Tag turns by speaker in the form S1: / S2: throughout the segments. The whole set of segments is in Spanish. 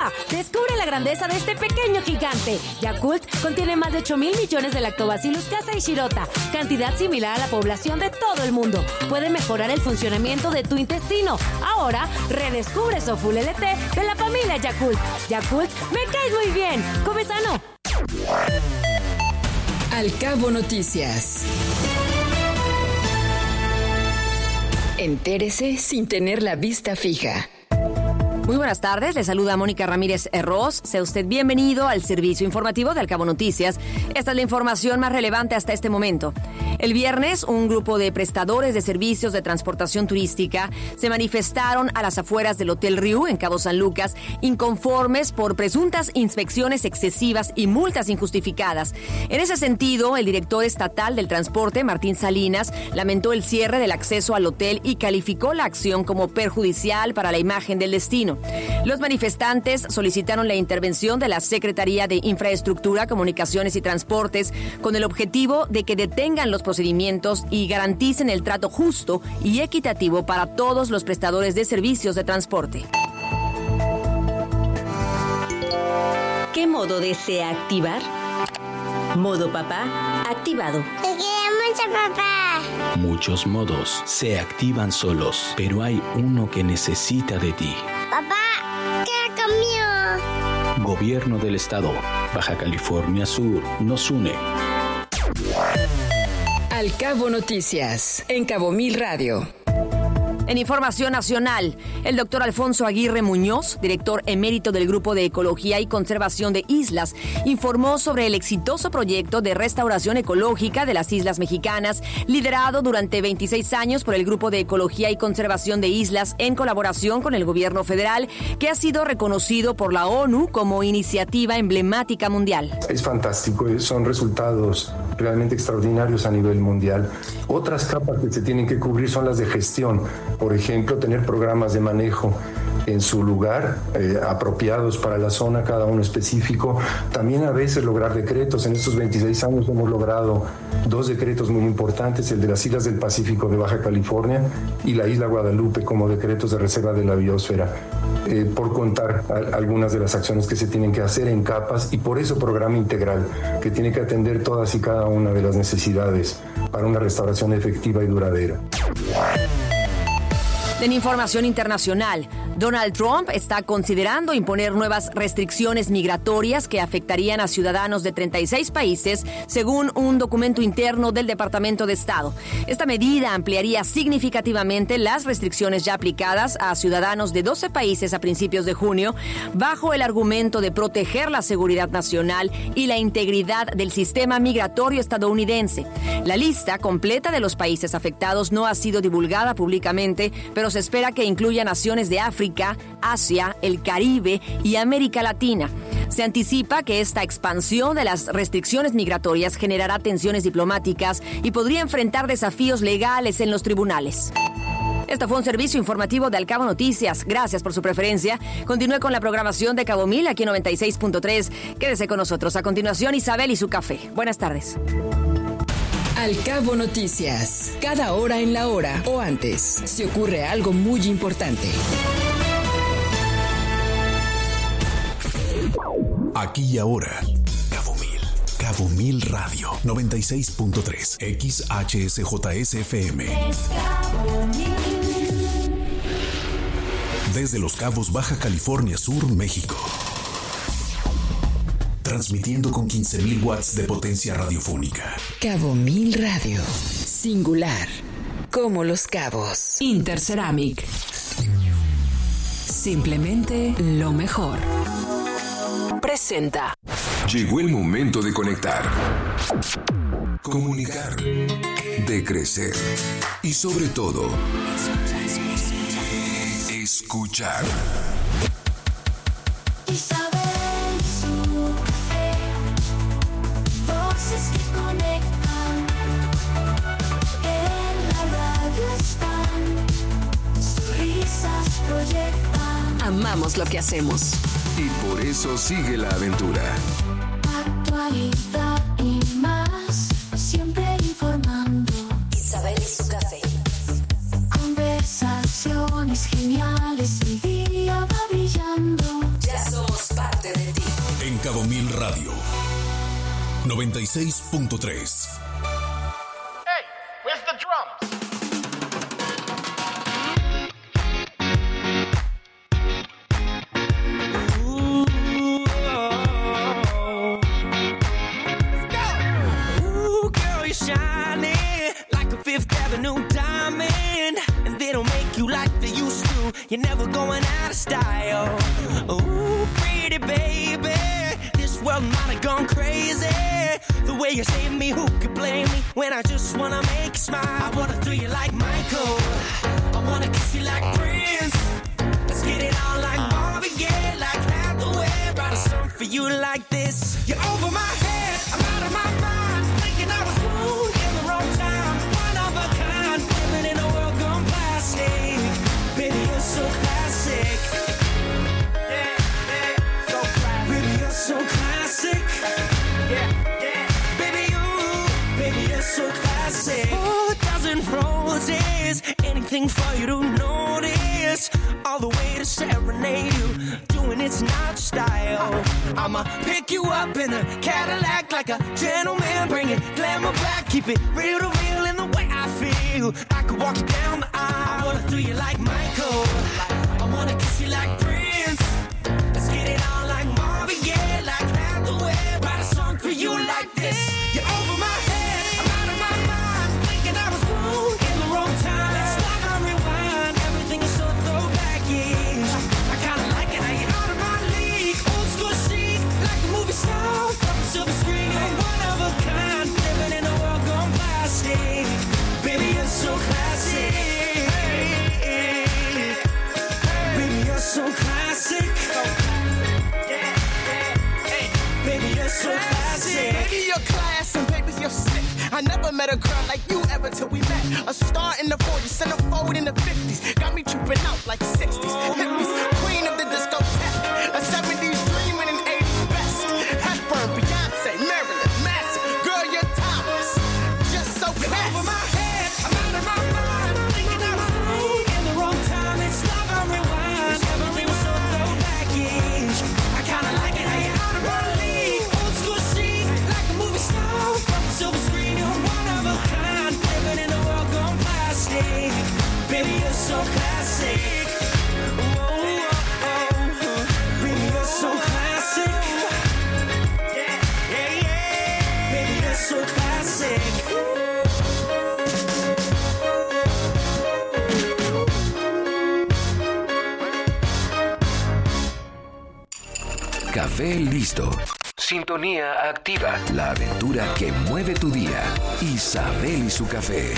S1: ¡Prueba! Descubre la grandeza de este pequeño gigante. Yakult contiene más de 8,000 millones de Lactobacillus casei shirota, cantidad similar a la población de todo el mundo. Puede mejorar el funcionamiento de tu intestino. Ahora, redescubre Soful LT de la familia Yakult. Yakult, me caes muy bien. Come sano.
S2: Al Cabo Noticias. Entérese sin tener la vista fija.
S3: Muy buenas tardes, le saluda Mónica Ramírez Herroz. Sea usted bienvenido al servicio informativo de Al Cabo Noticias. Esta es la información más relevante hasta este momento. El viernes, un grupo de prestadores de servicios de transportación turística se manifestaron a las afueras del Hotel Riu en Cabo San Lucas, inconformes por presuntas inspecciones excesivas y multas injustificadas. En ese sentido, el director estatal del transporte, Martín Salinas, lamentó el cierre del acceso al hotel y calificó la acción como perjudicial para la imagen del destino. Los manifestantes solicitaron la intervención de la Secretaría de Infraestructura, Comunicaciones y Transportes con el objetivo de que detengan los procedimientos y garanticen el trato justo y equitativo para todos los prestadores de servicios de transporte.
S4: ¿Qué modo desea activar? Modo papá activado.
S5: Te quiero mucho, papá.
S6: Muchos modos se activan solos, pero hay uno que necesita de ti.
S5: Papá, ¿qué conmigo?
S6: Gobierno del Estado, Baja California Sur, nos une.
S2: Al Cabo Noticias, en Cabo Mil Radio.
S3: En información nacional, el doctor Alfonso Aguirre Muñoz, director emérito del Grupo de Ecología y Conservación de Islas, informó sobre el exitoso proyecto de restauración ecológica de las islas mexicanas, liderado durante 26 años por el Grupo de Ecología y Conservación de Islas en colaboración con el gobierno federal, que ha sido reconocido por la ONU como iniciativa emblemática mundial.
S7: Es fantástico, son resultados realmente extraordinarios a nivel mundial. Otras capas que se tienen que cubrir son las de gestión. Por ejemplo, tener programas de manejo en su lugar, apropiados para la zona, cada uno específico. También a veces lograr decretos. En estos 26 años hemos logrado 2 decretos muy importantes, el de las Islas del Pacífico de Baja California y la Isla Guadalupe como decretos de reserva de la biosfera, por contar algunas de las acciones que se tienen que hacer en capas, y por eso programa integral, que tiene que atender todas y cada una de las necesidades para una restauración efectiva y duradera.
S3: En información internacional, Donald Trump está considerando imponer nuevas restricciones migratorias que afectarían a ciudadanos de 36 países, según un documento interno del Departamento de Estado. Esta medida ampliaría significativamente las restricciones ya aplicadas a ciudadanos de 12 países a principios de junio, bajo el argumento de proteger la seguridad nacional y la integridad del sistema migratorio estadounidense. La lista completa de los países afectados no ha sido divulgada públicamente, pero se espera que incluya naciones de África, Asia, el Caribe y América Latina. Se anticipa que esta expansión de las restricciones migratorias generará tensiones diplomáticas y podría enfrentar desafíos legales en los tribunales. Esto fue un servicio informativo de Al Cabo Noticias. Gracias por su preferencia. Continúe con la programación de Cabo Mil aquí en 96.3. Quédese con nosotros. A continuación, Isabel y su café. Buenas tardes.
S2: Al Cabo Noticias, cada hora en la hora o antes, se ocurre algo muy importante.
S8: Aquí y ahora, Cabo Mil Radio, 96.3, XHSJSFM. Desde Los Cabos, Baja California Sur, México. Transmitiendo con 15,000 watts de potencia radiofónica.
S2: Cabo Mil Radio. Singular. Como Los Cabos.
S9: Interceramic. Simplemente lo mejor. Presenta.
S8: Llegó el momento de conectar. Comunicar. De crecer. Y sobre todo, escuchar.
S9: Amamos lo que hacemos.
S8: Y por eso sigue la aventura.
S5: Actualidad y más, siempre informando.
S4: Isabel y su café.
S5: Conversaciones geniales, el día va brillando.
S4: Ya somos
S8: Cabo Mil Radio 96.3.
S10: Hey, where's the drums?
S11: Avenue diamond, and they don't make you like they used to. You're never going out of style. Ooh, pretty baby, this world might have gone crazy. The way you save me, who could blame me when I just wanna make you smile? I wanna throw you like Michael, I wanna kiss you like Prince. Let's get it on like Marvin Gaye, like Hathaway. Write a song for you like this. You're over my head, I'm out of my mind, thinking I was born in the wrong time. Living in a world gone plastic. Baby, you're so classic. Yeah, yeah, so classic. Baby, you're so classic. Yeah, yeah. Baby, you're so classic. 4,000 roses, anything for you to notice. All the way to serenade you, doing it's not style. I'ma pick you up in a Cadillac like a gentleman, bring it glamour back, keep it real to real in the way I feel. I could walk you down the aisle. I wanna throw you like Michael, I wanna kiss you like Prince. Let's get it on like Marvin Gaye, like Hathaway. Write a song for you like this. You're over my head, I'm out of my mind, thinking I was wrong in the wrong time. Let's stop and rewind, everything is so throwback-ish. I kinda like it how you're out of my league. Old school chic, like the movie star from the silver screen. You're one of a kind, living in a world gone plastic. Baby, you're so classic. Baby, you're so classic. Baby, you're so classic.
S10: Baby, you're class and baby, you're sick. I never met a girl like you ever till we met. A star in the 40s, centerfold in the 50s. Got me tripping out like 60s, hippies. Queen of the discotheque. A 70s dream and an 80s best. Hepburn, Beyonce, Marilyn, Manson. Girl, you're timeless. Just so class.
S11: Over my head, I'm out of my mind, thinking I was wrong in the wrong time. It's love on rewind, everything was so throwback-ish. I kinda like it how you're out of my league. Old school chic, like a movie star from the silver screen. You're one of a kind, living in a world gone plastic. Baby, you're so classic. Baby, you're so classic. Yeah, yeah, yeah. Baby, you're so classic.
S12: Café listo. Sintonía activa. La aventura que mueve tu día. Isabel y su café.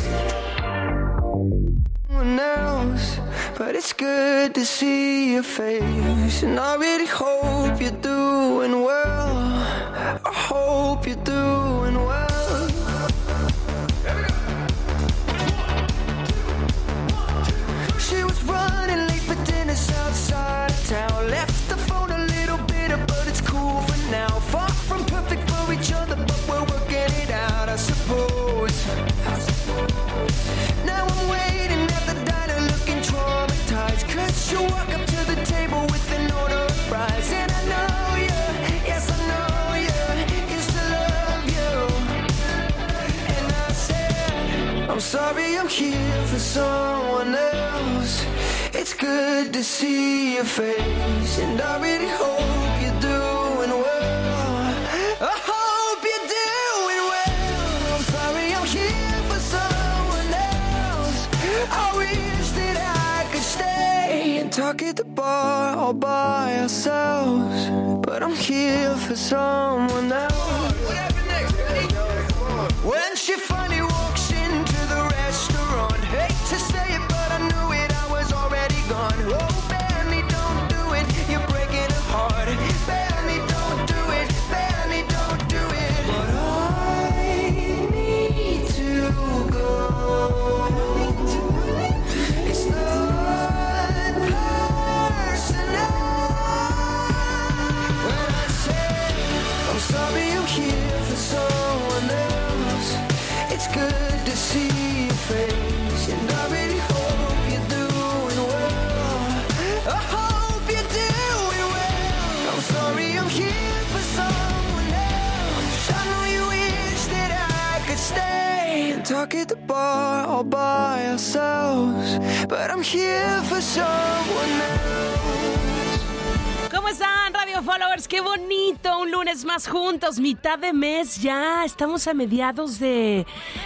S13: Else, but it's good to see your face, and I really hope you're doing well. I hope you're doing well. She was running late for dinner outside of town. Left the phone a little bitter, but it's cool for now. Far from perfect for each other, but we're working it out, I suppose. Now I'm waiting at the diner looking traumatized, 'cause you walk up to the table with an order of fries. And I know you, yes I know you, used to love you. And I said, I'm sorry I'm here for someone else. It's good to see your face, and I really hope you're doing well. I hope you're doing well. I'm sorry I'm here for someone else. I wish that I could stay and talk at the bar all by ourselves, but I'm here for someone else. What happened next? When she finally walks into the restaurant, hate to say it, but I knew it, I was already gone. Oh, Benny, don't do it, you're breaking a heart. Benny, don't do it, Benny, don't do it. But I need to go. It's not personal. When I say I'm sorry talk at the bar all by ourselves, but I'm here for someone else.
S14: ¿Cómo están, Radio Followers? ¡Qué bonito! Un lunes más juntos, mitad de mes ya. Estamos a mediados de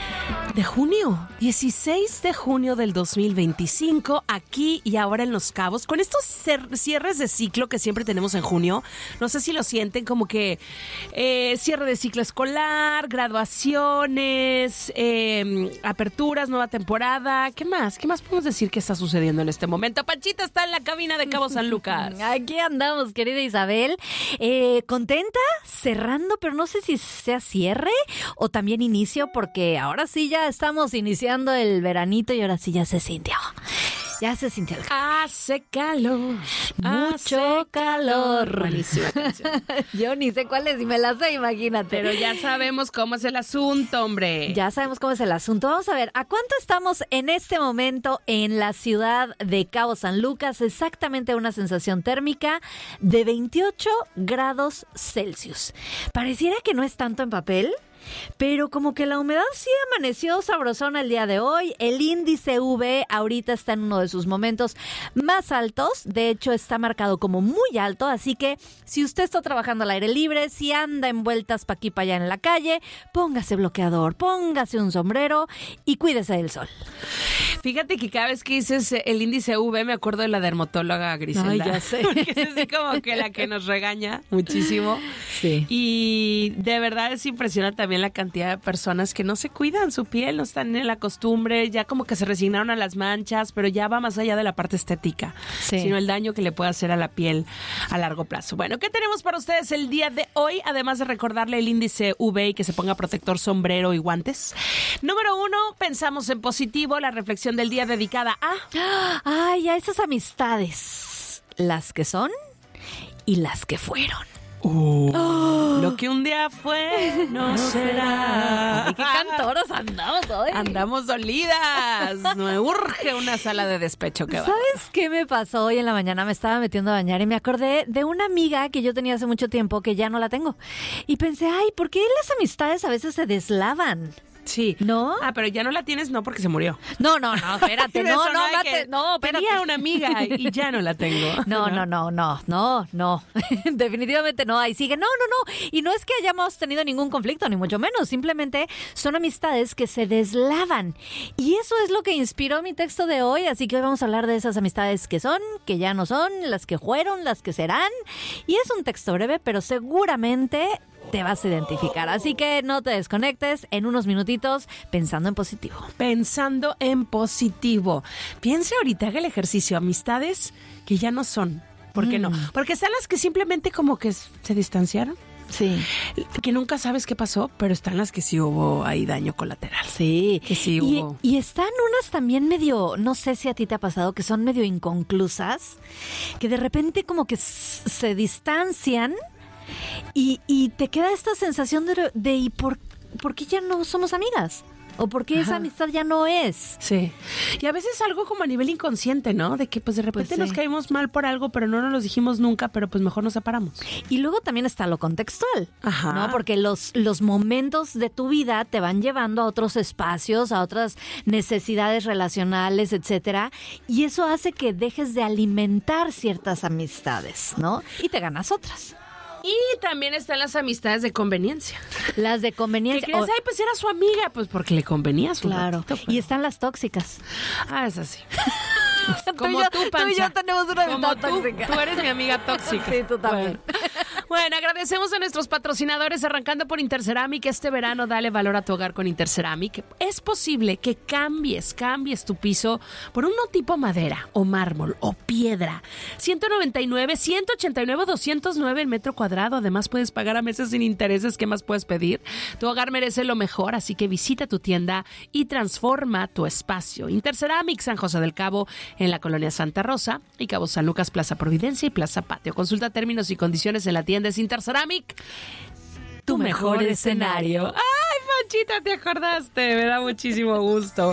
S14: junio, 16 de junio del 2025, aquí y ahora en Los Cabos, con estos cierres de ciclo que siempre tenemos en junio. No sé si lo sienten como que cierre de ciclo escolar, graduaciones, aperturas, nueva temporada. ¿Qué más? ¿Qué más podemos decir que está sucediendo en este momento? Panchita está en la cabina de Cabo San Lucas.
S15: Aquí andamos, querida Isabel. Contenta, cerrando, pero no sé si sea cierre o también inicio, porque ahora sí ya estamos iniciando el veranito y ahora sí ya se sintió. Ya se sintió.
S14: Hace calor.
S15: Mucho calor.
S14: Buenísima canción.
S15: Yo ni sé cuál es y me la sé, imagínate.
S14: Pero ya sabemos cómo es el asunto, hombre.
S15: Ya sabemos cómo es el asunto. Vamos a ver, ¿a cuánto estamos en este momento en la ciudad de Cabo San Lucas? Exactamente una sensación térmica de 28 grados Celsius. Pareciera que no es tanto en papel, pero como que la humedad sí amaneció sabrosona el día de hoy. El índice UV ahorita está en uno de sus momentos más altos. De hecho, está marcado como muy alto. Así que si usted está trabajando al aire libre, si anda en vueltas pa' aquí pa' allá en la calle, póngase bloqueador, póngase un sombrero y cuídese del sol.
S14: Fíjate que cada vez que dices el índice UV me acuerdo de la dermatóloga Griselda.
S15: Ay, ya sé.
S14: Porque es así como que la que nos regaña muchísimo.
S15: Sí.
S14: Y de verdad es impresionante también la cantidad de personas que no se cuidan su piel, no están en la costumbre, ya como que se resignaron a las manchas, pero ya va más allá de la parte estética, sino el daño que le puede hacer a la piel a largo plazo. Bueno, ¿qué tenemos para ustedes el día de hoy? Además de recordarle el índice UV y que se ponga protector, sombrero y guantes. Número 1, pensamos en positivo, la reflexión del día dedicada a...
S15: Ay, a esas amistades, las que son y las que fueron.
S14: Lo que un día fue no será.
S15: Ay, qué cantoras andamos hoy.
S14: Andamos dolidas. Me urge una sala de despecho. Que
S15: ¿Sabes qué me pasó hoy en la mañana? Me estaba metiendo a bañar y me acordé de una amiga que yo tenía hace mucho tiempo que ya no la tengo. Y pensé, ay, ¿por qué las amistades a veces se deslavan?
S14: Sí.
S15: ¿No?
S14: Ah, pero ya no la tienes, no, porque se murió.
S15: No, espérate. No,
S14: tenía una amiga y ya no la tengo.
S15: No. Definitivamente no. Ahí sigue. No. Y no es que hayamos tenido ningún conflicto, ni mucho menos. Simplemente son amistades que se deslavan. Y eso es lo que inspiró mi texto de hoy. Así que hoy vamos a hablar de esas amistades que son, que ya no son, las que fueron, las que serán. Y es un texto breve, pero seguramente te vas a identificar. Así que no te desconectes en unos minutitos pensando en positivo.
S14: Pensando en positivo. Piense ahorita, haga el ejercicio. Amistades que ya no son. ¿Por qué no? Porque están las que simplemente como que se distanciaron.
S15: Sí.
S14: Que nunca sabes qué pasó, pero están las que sí hubo ahí daño colateral.
S15: Sí.
S14: Que sí hubo.
S15: Y están unas también medio, no sé si a ti te ha pasado, que son medio inconclusas, que de repente como que se distancian. Y te queda esta sensación de ¿y por qué ya no somos amigas? ¿O por qué esa amistad ya no es?
S14: Sí. Y a veces algo como a nivel inconsciente, ¿no? De que pues de repente nos caímos mal por algo, pero no nos lo dijimos nunca, pero pues mejor nos separamos.
S15: Y luego también está lo contextual, ¿no? Porque los momentos de tu vida te van llevando a otros espacios, a otras necesidades relacionales, etcétera. Y eso hace que dejes de alimentar ciertas amistades, ¿no? Y te ganas otras.
S14: Y también están las amistades de conveniencia.
S15: Las de conveniencia.
S14: ¿Qué crees? Ay, pues era su amiga. Pues porque le convenías un ratito, pero...
S15: Y están las tóxicas.
S14: Ah, es así.
S15: Como tú, Pancha. Tú y yo tenemos una amistad tóxica.
S14: Tú eres mi amiga tóxica.
S15: Sí, tú también.
S14: Bueno, agradecemos a nuestros patrocinadores, arrancando por Interceramic. Este verano dale valor a tu hogar con Interceramic. Es posible que cambies tu piso por uno tipo madera o mármol o piedra. 199, 189, 209 el metro cuadrado. Además puedes pagar a meses sin intereses. ¿Qué más puedes pedir? Tu hogar merece lo mejor, así que visita tu tienda y transforma tu espacio. Interceramic, San José del Cabo, en la colonia Santa Rosa, y Cabo San Lucas, Plaza Providencia y Plaza Patio. Consulta términos y condiciones en la tienda es Interceramic. Tu mejor escenario. ¡Ay, Panchita, te acordaste! Me da muchísimo gusto.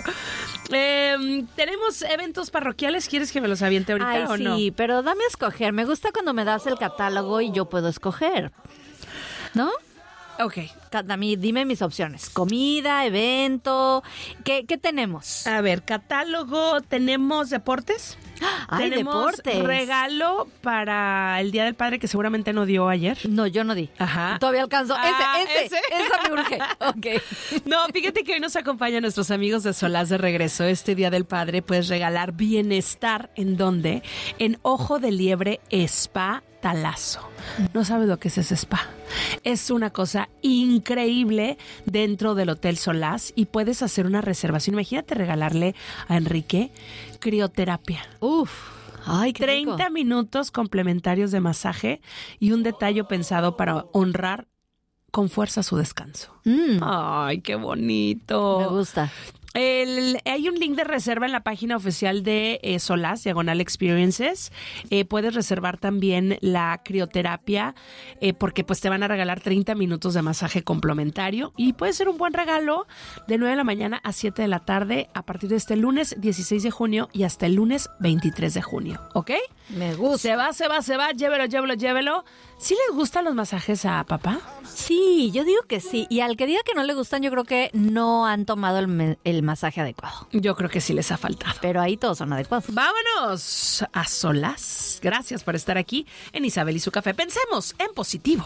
S14: Tenemos eventos parroquiales. ¿Quieres que me los aviente ahorita o no?
S15: Sí, pero dame a escoger. Me gusta cuando me das el catálogo y yo puedo escoger. ¿No?
S14: Ok.
S15: A mí, dime mis opciones. Comida, evento. ¿Qué tenemos?
S14: A ver, catálogo, tenemos deportes.
S15: ¡Ay,
S14: tenemos
S15: deportes!
S14: Regalo para el Día del Padre que seguramente no dio ayer.
S15: No, yo no di.
S14: Ajá.
S15: Todavía alcanzo. Ese me urge. Ok.
S14: No, fíjate que hoy nos acompañan nuestros amigos de Solás de regreso. Este Día del Padre puedes regalar bienestar. ¿En dónde? En Ojo de Liebre Spa Talazo. No sabes lo que es ese spa. Es una cosa increíble dentro del Hotel Solás y puedes hacer una reservación. Imagínate regalarle a Enrique crioterapia.
S15: Uf. Ay, qué
S14: 30
S15: rico.
S14: minutos complementarios de masaje y un detalle pensado para honrar con fuerza su descanso. Ay, qué bonito.
S15: Me gusta.
S14: Hay un link de reserva en la página oficial de Solás, Diagonal Experiences. Puedes reservar también la crioterapia porque pues te van a regalar 30 minutos de masaje complementario y puede ser un buen regalo de 9 de la mañana a 7 de la tarde a partir de este lunes 16 de junio y hasta el lunes 23 de junio, ¿ok?
S15: Me gusta.
S14: Se va, llévelo. ¿Sí les gustan los masajes a papá?
S15: Sí, yo digo que sí. Y al que diga que no le gustan, yo creo que no han tomado el masaje adecuado.
S14: Yo creo que sí les ha faltado.
S15: Pero ahí todos son adecuados.
S14: Vámonos a Solás. Gracias por estar aquí en Isabel y su café. Pensemos en positivo.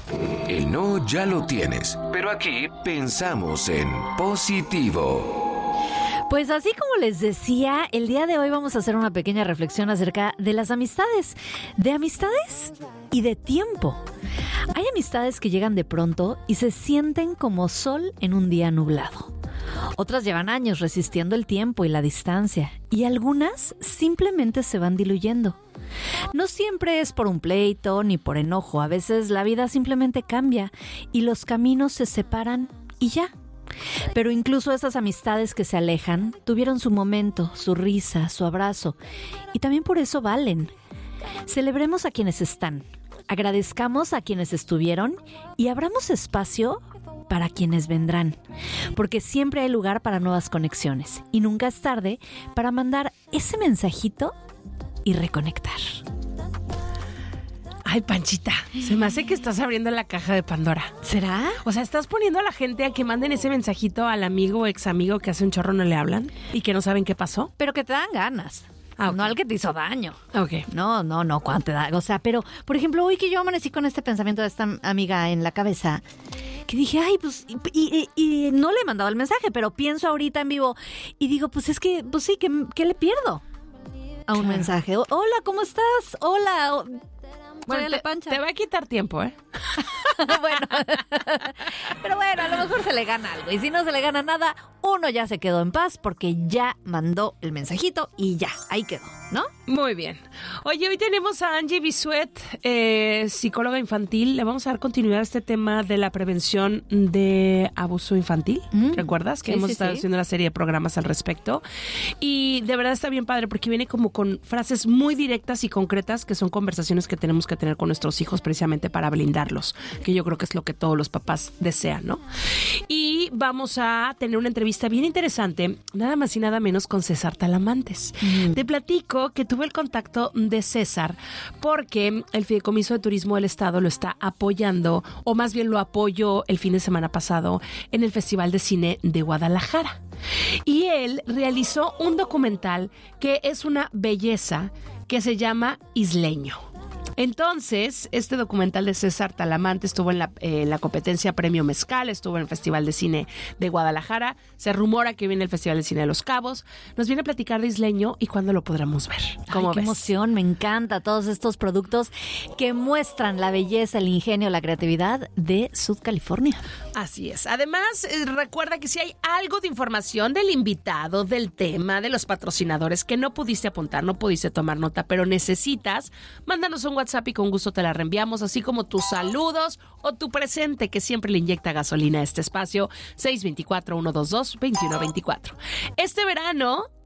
S12: El no ya lo tienes, pero aquí pensamos en positivo.
S15: Pues así como les decía, el día de hoy vamos a hacer una pequeña reflexión acerca de las amistades. De amistades y de tiempo. Hay amistades que llegan de pronto y se sienten como sol en un día nublado. Otras llevan años resistiendo el tiempo y la distancia. Y algunas simplemente se van diluyendo. No siempre es por un pleito ni por enojo. A veces la vida simplemente cambia y los caminos se separan y ya. Pero incluso esas amistades que se alejan tuvieron su momento, su risa, su abrazo. Y también por eso valen. Celebremos a quienes están, agradezcamos a quienes estuvieron y abramos espacio para quienes vendrán. Porque siempre hay lugar para nuevas conexiones. Y nunca es tarde para mandar ese mensajito y reconectar.
S14: Ay, Panchita, se me hace que estás abriendo la caja de Pandora.
S15: ¿Será?
S14: O sea, ¿estás poniendo a la gente a que manden ese mensajito al amigo o ex amigo que hace un chorro no le hablan y que no saben qué pasó?
S15: Pero que te dan ganas. Okay. No al que te hizo daño.
S14: Ok.
S15: No, cuando te da. O sea, pero, por ejemplo, hoy que yo amanecí con este pensamiento de esta amiga en la cabeza, que dije, ay, pues, y no le he mandado el mensaje, pero pienso ahorita en vivo y digo, pues es que, pues sí, ¿qué le pierdo a un mensaje? Hola, ¿cómo estás? Hola.
S14: Bueno, te va a quitar tiempo, ¿eh?
S15: Bueno, pero bueno, a lo mejor se le gana algo. Y si no se le gana nada, uno ya se quedó en paz porque ya mandó el mensajito y ya, ahí quedó, ¿no?
S14: Muy bien. Oye, hoy tenemos a Angie Bisuet, psicóloga infantil. Le vamos a dar continuidad a este tema de la prevención de abuso infantil. ¿Recuerdas? Que hemos estado haciendo una serie de programas al respecto. Y de verdad está bien padre porque viene como con frases muy directas y concretas que son conversaciones que tenemos que tener con nuestros hijos precisamente para blindarlos, que yo creo que es lo que todos los papás desean, ¿no? Y vamos a tener una entrevista bien interesante, nada más y nada menos con César Talamantes. Te platico que tuve el contacto de César porque el Fideicomiso de Turismo del Estado lo está apoyando, o más bien lo apoyó el fin de semana pasado en el Festival de Cine de Guadalajara. Y él realizó un documental que es una belleza que se llama Isleño. Entonces, este documental de César Talamantes estuvo en la competencia Premio Mezcal, estuvo en el Festival de Cine de Guadalajara, se rumora que viene el Festival de Cine de Los Cabos, nos viene a platicar de Isleño y cuándo lo podremos ver. ¿Cómo ves?
S15: Qué emoción, me encanta todos estos productos que muestran la belleza, el ingenio, la creatividad de Sud California.
S14: Así es. Además, recuerda que si hay algo de información del invitado, del tema, de los patrocinadores que no pudiste apuntar, no pudiste tomar nota, pero necesitas, mándanos un WhatsApp y con gusto te la reenviamos, así como tus saludos o tu presente que siempre le inyecta gasolina a este espacio, 624-122-2124. Este verano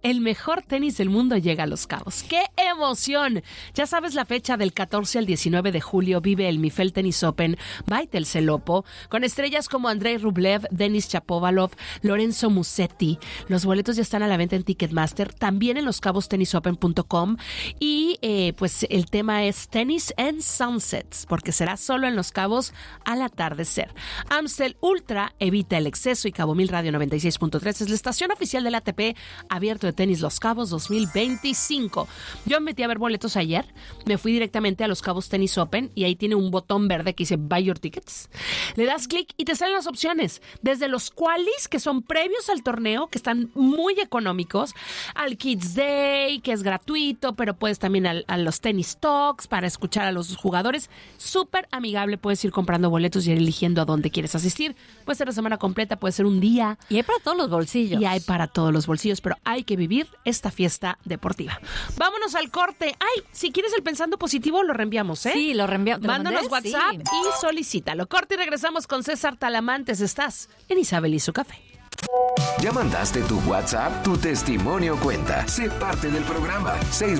S14: el mejor tenis del mundo llega a Los Cabos. ¡Qué emoción! Ya sabes la fecha, del 14 al 19 de julio vive el Mifel Tennis Open by Telcelopo, con estrellas como Andrei Rublev, Denis Shapovalov, Lorenzo Musetti. Los boletos ya están a la venta en Ticketmaster, también en loscabostennisopen.com, y pues el tema es Tennis and Sunsets, porque será solo en Los Cabos al atardecer. Amstel Ultra evita el exceso, y Cabo Mil Radio 96.3 es la estación oficial del ATP Abierto de Tenis Los Cabos 2025. Yo me metí a ver boletos ayer, me fui directamente a Los Cabos Tennis Open y ahí tiene un botón verde que dice Buy Your Tickets. Le das clic y te salen las opciones, desde los qualis, que son previos al torneo, que están muy económicos, al Kids Day, que es gratuito, pero puedes también a los Tennis Talks para escuchar a los jugadores. Súper amigable, puedes ir comprando boletos y ir eligiendo a dónde quieres asistir. Puede ser la semana completa, puede ser un día.
S15: Y hay para todos los bolsillos.
S14: Y hay para todos los bolsillos, pero hay que vivir esta fiesta deportiva. Vámonos al corte. Ay, si quieres el pensando positivo, lo reenviamos, ¿eh?
S15: Sí, lo reenviamos.
S14: Mándanos WhatsApp y solicítalo. Corte y regresamos con César Talamantes. Estás en Isabel y su café.
S12: ¿Ya mandaste tu WhatsApp? Tu testimonio cuenta. Sé parte del programa.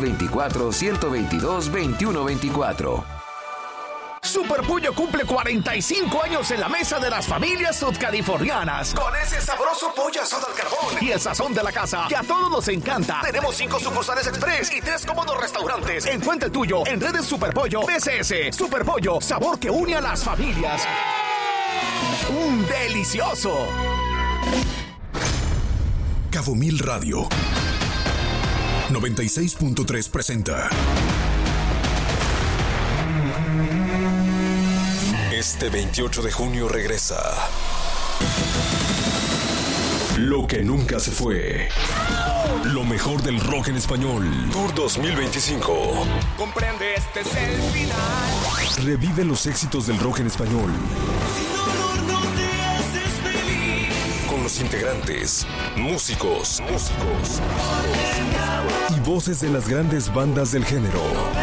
S12: 624-122-2124.
S16: Super Pollo cumple 45 años en la mesa de las familias sudcalifornianas. Con ese sabroso pollo asado al carbón y el sazón de la casa que a todos nos encanta. Tenemos 5 sucursales express y 3 cómodos restaurantes. Encuentra el tuyo en redes Super Pollo PCS. Super Pollo, sabor que une a las familias. ¡Un delicioso!
S8: Cabo Mil Radio 96.3 presenta. Este 28 de junio regresa Lo que nunca se fue. Lo mejor del rock en español. Tour 2025.
S10: Comprende, este es el final.
S8: Revive los éxitos del rock en español. Con los integrantes, músicos y voces de las grandes bandas del género.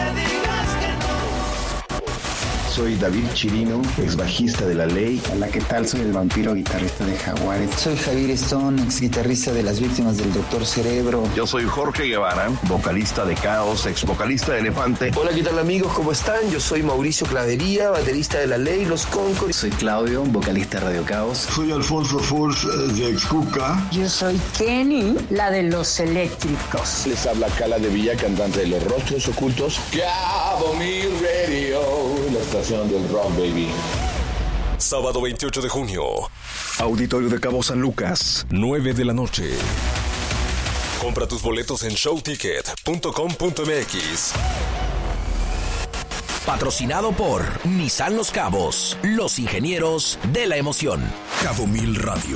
S17: Soy David Chirino, ex bajista de La Ley.
S18: Hola, ¿qué tal? Soy el Vampiro, guitarrista de Jaguares.
S19: Soy Javier Stone, ex guitarrista de Las Víctimas del Doctor Cerebro.
S20: Yo soy Jorge Guevara, vocalista de Caos, ex vocalista de Elefante.
S21: Hola, ¿qué tal amigos? ¿Cómo están? Yo soy Mauricio Clavería, baterista de La Ley, Los Concord.
S22: Soy Claudio, vocalista de Radio Caos.
S23: Soy Alfonso Force, de ex Cuca.
S24: Yo soy Kenny, la de Los Eléctricos.
S25: Les habla Cala de Villa, cantante de Los Rostros Ocultos.
S26: Cabo Mil Radio, la estación del rock, baby.
S8: Sábado 28 de junio. Auditorio de Cabo San Lucas, 9 de la noche. Compra tus boletos en showticket.com.mx.
S27: Patrocinado por Nissan Los Cabos, los ingenieros de la emoción.
S8: Cabo Mil Radio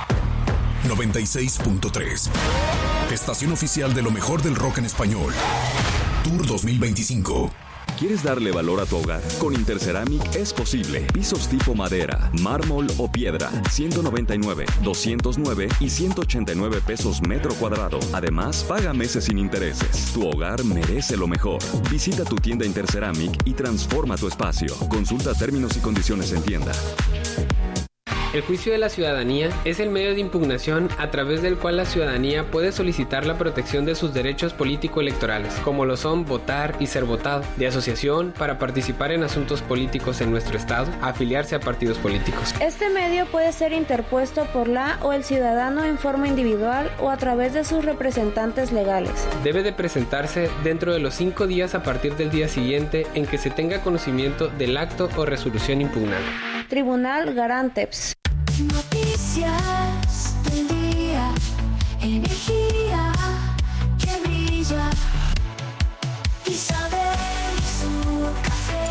S8: 96.3. Estación oficial de lo mejor del rock en español. Tour 2025.
S28: ¿Quieres darle valor a tu hogar? Con Interceramic es posible. Pisos tipo madera, mármol o piedra, 199, 209 y 189 pesos metro cuadrado. Además, paga meses sin intereses. Tu hogar merece lo mejor. Visita tu tienda Interceramic y transforma tu espacio. Consulta términos y condiciones en tienda.
S29: El juicio de la ciudadanía es el medio de impugnación a través del cual la ciudadanía puede solicitar la protección de sus derechos político-electorales, como lo son votar y ser votado, de asociación para participar en asuntos políticos en nuestro estado, afiliarse a partidos políticos.
S30: Este medio puede ser interpuesto por la o el ciudadano en forma individual o a través de sus representantes legales.
S29: Debe de presentarse dentro de los 5 días a partir del día siguiente en que se tenga conocimiento del acto o resolución impugnada.
S30: Tribunal Garanteps.
S5: Noticias del día, energía que brilla. Isabel y su café.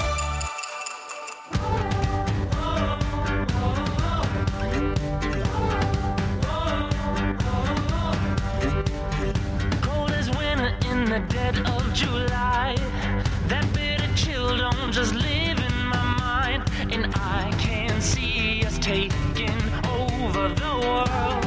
S11: Cold as winter in the dead of July. That bitter chill don't just live in my mind, and I can see us taking over the world.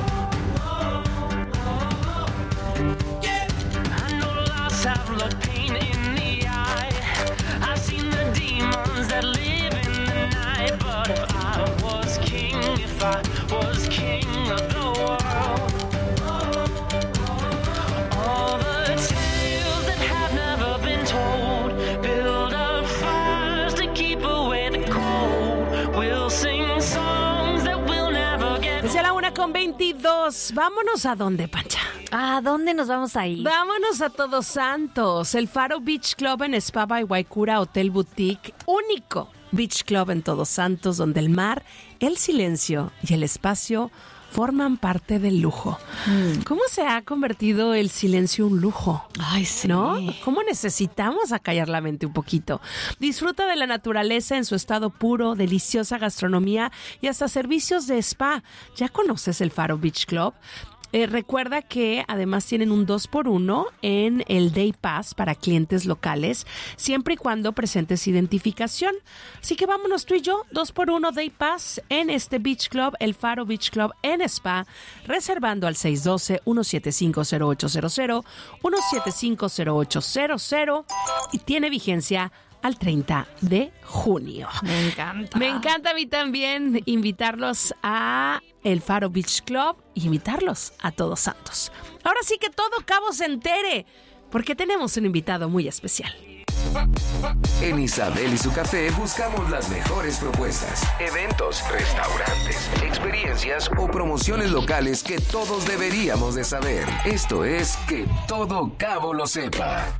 S11: I know loss, I've looked pain in the eye. I've seen the demons that live in the night. But if I was king of the world,
S1: 1:22. Vámonos a dónde, Pancha.
S2: ¿A dónde nos vamos a ir?
S1: Vámonos a Todos Santos, el Faro Beach Club en Spa by Waikura Hotel Boutique, único beach club en Todos Santos, donde el mar, el silencio y el espacio forman parte del lujo. ¿Cómo se ha convertido el silencio en un lujo?
S2: Ay, sí.
S1: ¿No? ¿Cómo necesitamos acallar la mente un poquito? Disfruta de la naturaleza en su estado puro, deliciosa gastronomía y hasta servicios de spa. ¿Ya conoces el Faro Beach Club? Recuerda que además tienen un 2x1 en el Day Pass para clientes locales, siempre y cuando presentes identificación. Así que vámonos tú y yo, 2x1 Day Pass en este Beach Club, el Faro Beach Club en Spa, reservando al 612-175-0800, 175-0800 y tiene vigencia al 30 de junio.
S2: Me encanta.
S1: Me encanta a mí también invitarlos a el Faro Beach Club y invitarlos a Todos Santos. Ahora sí que todo Cabo se entere, porque tenemos un invitado muy especial.
S12: En Isabel y su café buscamos las mejores propuestas, eventos, restaurantes, experiencias o promociones locales que todos deberíamos de saber. Esto es Que Todo Cabo lo sepa.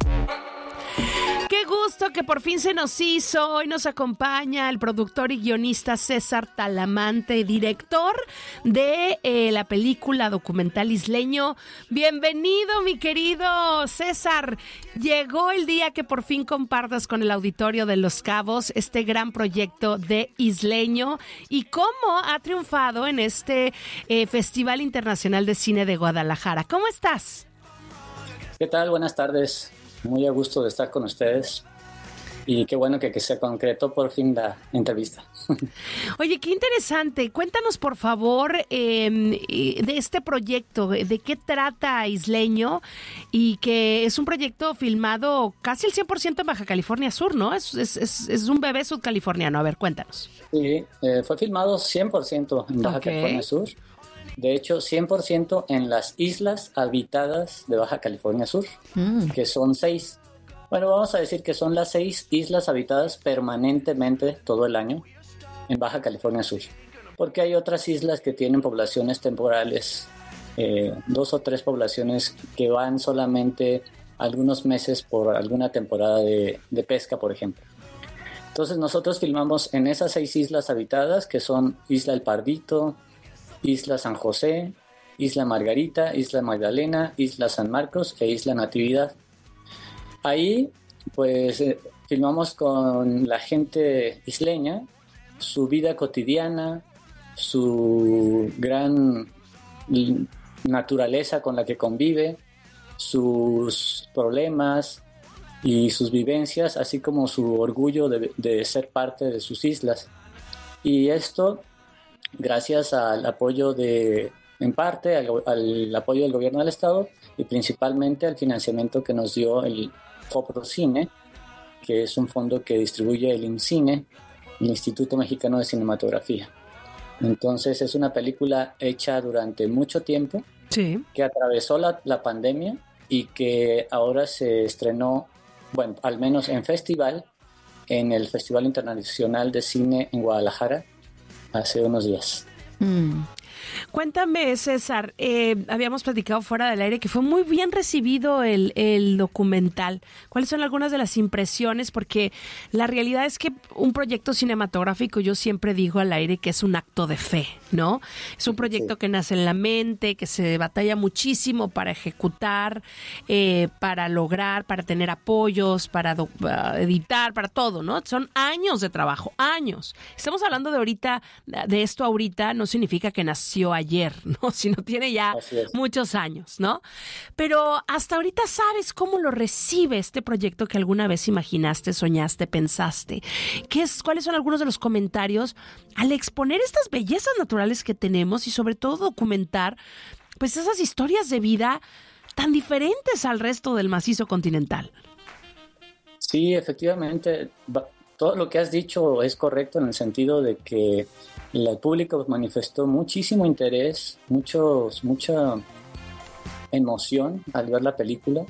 S1: Qué gusto que por fin se nos hizo. Hoy nos acompaña el productor y guionista César Talamante, director de la película documental Isleño. Bienvenido, mi querido César. Llegó el día que por fin compartas con el auditorio de Los Cabos este gran proyecto de Isleño y cómo ha triunfado en este Festival Internacional de Cine de Guadalajara. ¿Cómo estás?
S3: ¿Qué tal? Buenas tardes. Muy a gusto de estar con ustedes y qué bueno que se concretó por fin la entrevista.
S1: Oye, qué interesante. Cuéntanos, por favor, de este proyecto, de qué trata Isleño y que es un proyecto filmado casi el 100% en Baja California Sur, ¿no? Es un bebé sudcaliforniano. A ver, cuéntanos.
S3: Sí, fue filmado 100% en Baja California Sur. De hecho, 100% en las islas habitadas de Baja California Sur, que son 6. Bueno, vamos a decir que son las 6 islas habitadas permanentemente todo el año en Baja California Sur. Porque hay otras islas que tienen poblaciones temporales, 2 o 3 poblaciones que van solamente algunos meses por alguna temporada de pesca, por ejemplo. Entonces nosotros filmamos en esas 6 islas habitadas, que son Isla El Pardito, Isla San José, Isla Margarita, Isla Magdalena, Isla San Marcos e Isla Natividad. Ahí, pues, filmamos con la gente isleña, su vida cotidiana, su gran naturaleza con la que convive, sus problemas y sus vivencias, así como su orgullo de ser parte de sus islas. Y esto gracias al apoyo en parte al apoyo del gobierno del estado y principalmente al financiamiento que nos dio el FOPROCINE, que es un fondo que distribuye el IMCINE, el Instituto Mexicano de Cinematografía. Entonces es una película hecha durante mucho tiempo,
S1: sí,
S3: que atravesó la pandemia y que ahora se estrenó, bueno, al menos en festival, en el Festival Internacional de Cine en Guadalajara, hace unos días.
S1: Cuéntame, César, habíamos platicado fuera del aire que fue muy bien recibido el documental. ¿Cuáles son algunas de las impresiones? Porque la realidad es que un proyecto cinematográfico, yo siempre digo al aire que es un acto de fe, ¿no? Es un proyecto que nace en la mente, que se batalla muchísimo para ejecutar, para lograr, para tener apoyos, para editar, para todo, ¿no? Son años de trabajo, años. Estamos hablando de esto ahorita, no significa que nació ayer, ¿no? Sino tiene ya muchos años, ¿no? Pero hasta ahorita sabes cómo lo recibe este proyecto que alguna vez imaginaste, soñaste, pensaste. ¿Cuáles son algunos de los comentarios al exponer estas bellezas naturales que tenemos y sobre todo documentar pues esas historias de vida tan diferentes al resto del macizo continental?
S3: Sí, efectivamente, todo lo que has dicho es correcto en el sentido de que el público manifestó muchísimo interés, mucha emoción al ver la película,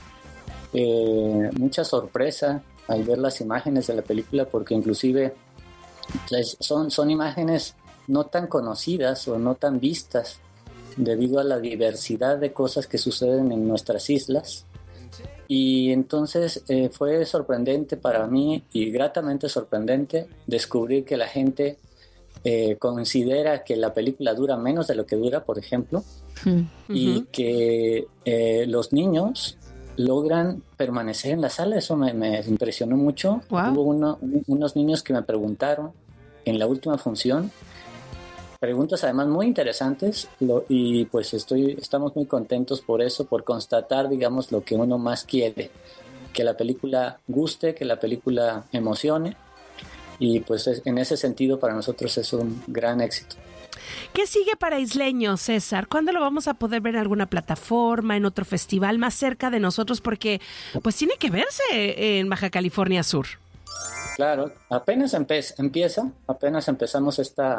S3: mucha sorpresa al ver las imágenes de la película, porque inclusive son imágenes no tan conocidas o no tan vistas debido a la diversidad de cosas que suceden en nuestras islas. Y entonces fue sorprendente para mí y gratamente sorprendente descubrir que la gente considera que la película dura menos de lo que dura, por ejemplo, y que los niños logran permanecer en la sala. Eso me impresionó mucho.
S1: Wow.
S3: Hubo unos niños que me preguntaron en la última función preguntas además muy interesantes, y pues estamos muy contentos por eso, por constatar, digamos, lo que uno más quiere, que la película guste, que la película emocione, y pues en ese sentido para nosotros es un gran éxito.
S1: ¿Qué sigue para Isleños, César? ¿Cuándo lo vamos a poder ver en alguna plataforma, en otro festival más cerca de nosotros? Porque pues tiene que verse en Baja California Sur.
S3: Claro, apenas empezamos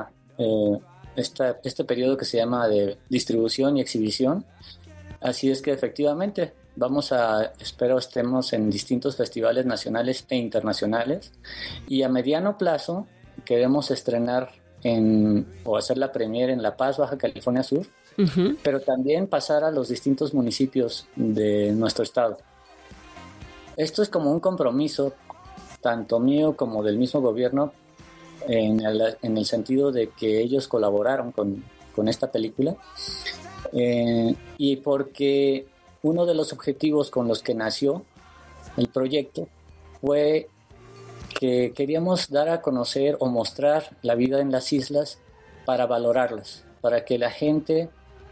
S3: este periodo que se llama de distribución y exhibición. Así es que efectivamente espero estemos en distintos festivales nacionales e internacionales, y a mediano plazo queremos estrenar o hacer la premiere en La Paz, Baja California Sur, pero también pasar a los distintos municipios de nuestro estado. Esto es como un compromiso tanto mío como del mismo gobierno, en el sentido de que ellos colaboraron con esta película, y porque uno de los objetivos con los que nació el proyecto fue que queríamos dar a conocer o mostrar la vida en las islas para valorarlas, para que la gente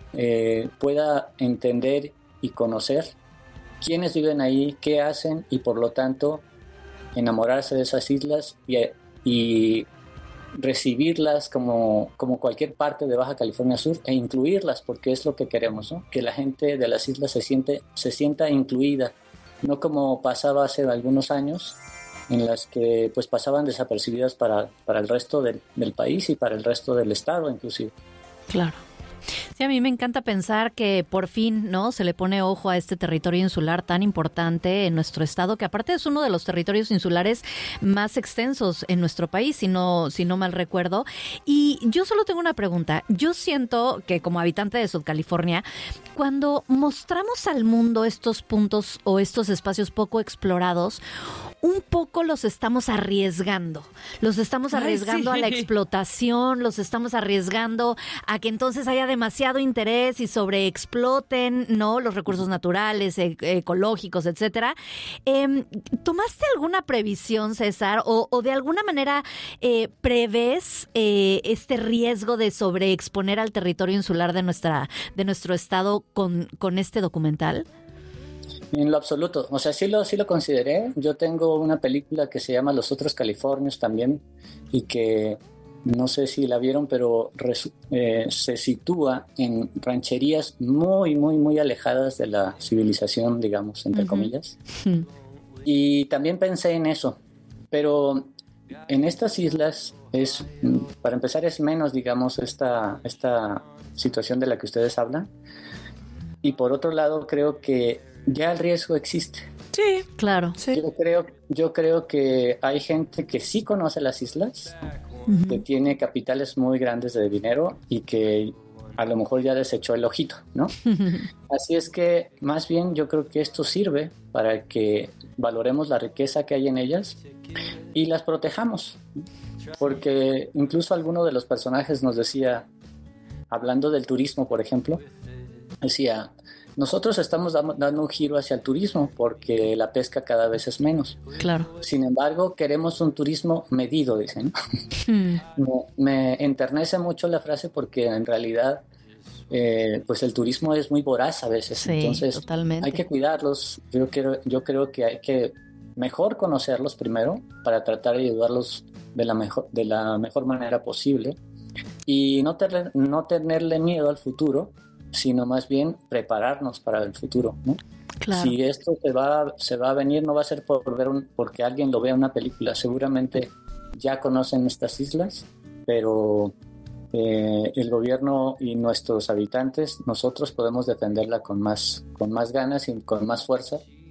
S3: pueda entender y conocer quiénes viven ahí, qué hacen, y por lo tanto enamorarse de esas islas y recibirlas como cualquier parte de Baja California Sur, e incluirlas, porque es lo que queremos, ¿no? Que la gente de las islas se sienta incluida, no como pasaba hace algunos años, en las que pues pasaban desapercibidas para el resto del país y para el resto del estado inclusive.
S2: Claro. Sí, a mí me encanta pensar que por fin, ¿no?, se le pone ojo a este territorio insular tan importante en nuestro estado, que aparte es uno de los territorios insulares más extensos en nuestro país, si no mal recuerdo. Y yo solo tengo una pregunta. Yo siento que como habitante de Sudcalifornia, cuando mostramos al mundo estos puntos o estos espacios poco explorados, un poco los estamos arriesgando. Los estamos arriesgando a la explotación, los estamos arriesgando a que entonces haya demasiado interés y sobreexploten, ¿no?, los recursos naturales, ecológicos, etcétera. ¿Tomaste alguna previsión, César, o de alguna manera prevés este riesgo de sobreexponer al territorio insular de nuestro estado con este documental?
S3: En lo absoluto, o sea, sí lo consideré. Yo tengo una película que se llama Los Otros Californios también, y que no sé si la vieron, pero se sitúa en rancherías muy, muy, muy alejadas de la civilización, digamos, entre comillas. Y también pensé en eso, pero en estas islas para empezar, es menos, digamos, esta situación de la que ustedes hablan. Y por otro lado, creo que ya el riesgo existe.
S2: Sí, claro. Sí.
S3: Yo creo que hay gente que sí conoce las islas, que tiene capitales muy grandes de dinero y que a lo mejor ya les echó el ojito, ¿no? Así es que más bien yo creo que esto sirve para que valoremos la riqueza que hay en ellas y las protejamos. Porque incluso alguno de los personajes nos decía, hablando del turismo, por ejemplo, decía: nosotros estamos dando un giro hacia el turismo porque la pesca cada vez es menos.
S2: Claro.
S3: Sin embargo, queremos un turismo medido, dicen. Me enternece mucho la frase porque en realidad pues el turismo es muy voraz a veces.
S2: Sí,
S3: entonces
S2: totalmente.
S3: Hay que cuidarlos. Yo creo que hay que mejor conocerlos primero para tratar de ayudarlos de la mejor manera posible y no tenerle miedo al futuro, sino más bien prepararnos para el futuro, ¿no?
S2: Claro.
S3: Si esto se va a venir, no va a ser porque alguien lo vea en una película. Seguramente ya conocen estas islas, pero el gobierno y nuestros habitantes, nosotros podemos defenderla con más ganas y con más fuerza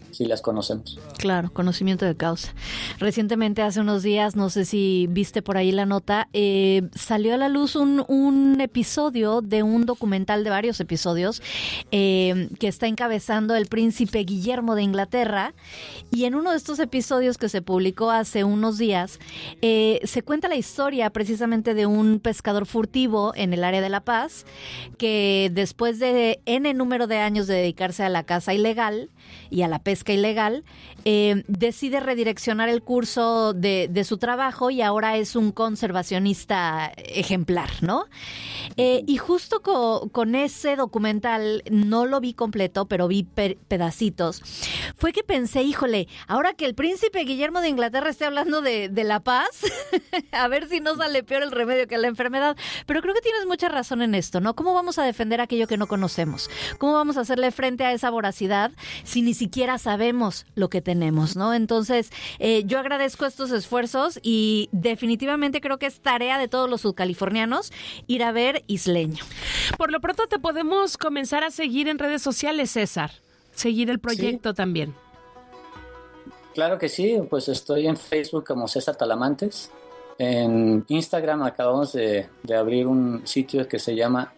S3: sí las conocemos.
S2: Claro, conocimiento de causa. Recientemente, hace unos días, no sé si viste por ahí la nota, salió a la luz un episodio de un documental de varios episodios que está encabezando el príncipe Guillermo de Inglaterra, y en uno de estos episodios que se publicó hace unos días se cuenta la historia precisamente de un pescador furtivo en el área de La Paz que después de N número de años de dedicarse a la caza ilegal y a la pesca ilegal, decide redireccionar el curso de su trabajo y ahora es un conservacionista ejemplar, ¿no? Y justo con ese documental, no lo vi completo, pero vi pedacitos, fue que pensé, híjole, ahora que el príncipe Guillermo de Inglaterra esté hablando de la paz, a ver si no sale peor el remedio que la enfermedad. Pero creo que tienes mucha razón en esto, ¿no? ¿Cómo vamos a defender aquello que no conocemos? ¿Cómo vamos a hacerle frente a esa voracidad si ni siquiera sabemos lo que tenemos, ¿no? Entonces, yo agradezco estos esfuerzos y definitivamente creo que es tarea de todos los sudcalifornianos ir a ver Isleño.
S1: Por lo pronto te podemos comenzar a seguir en redes sociales, César. Seguir el proyecto también.
S3: Claro que sí, pues estoy en Facebook como César Talamantes. En Instagram acabamos de abrir un sitio que se llama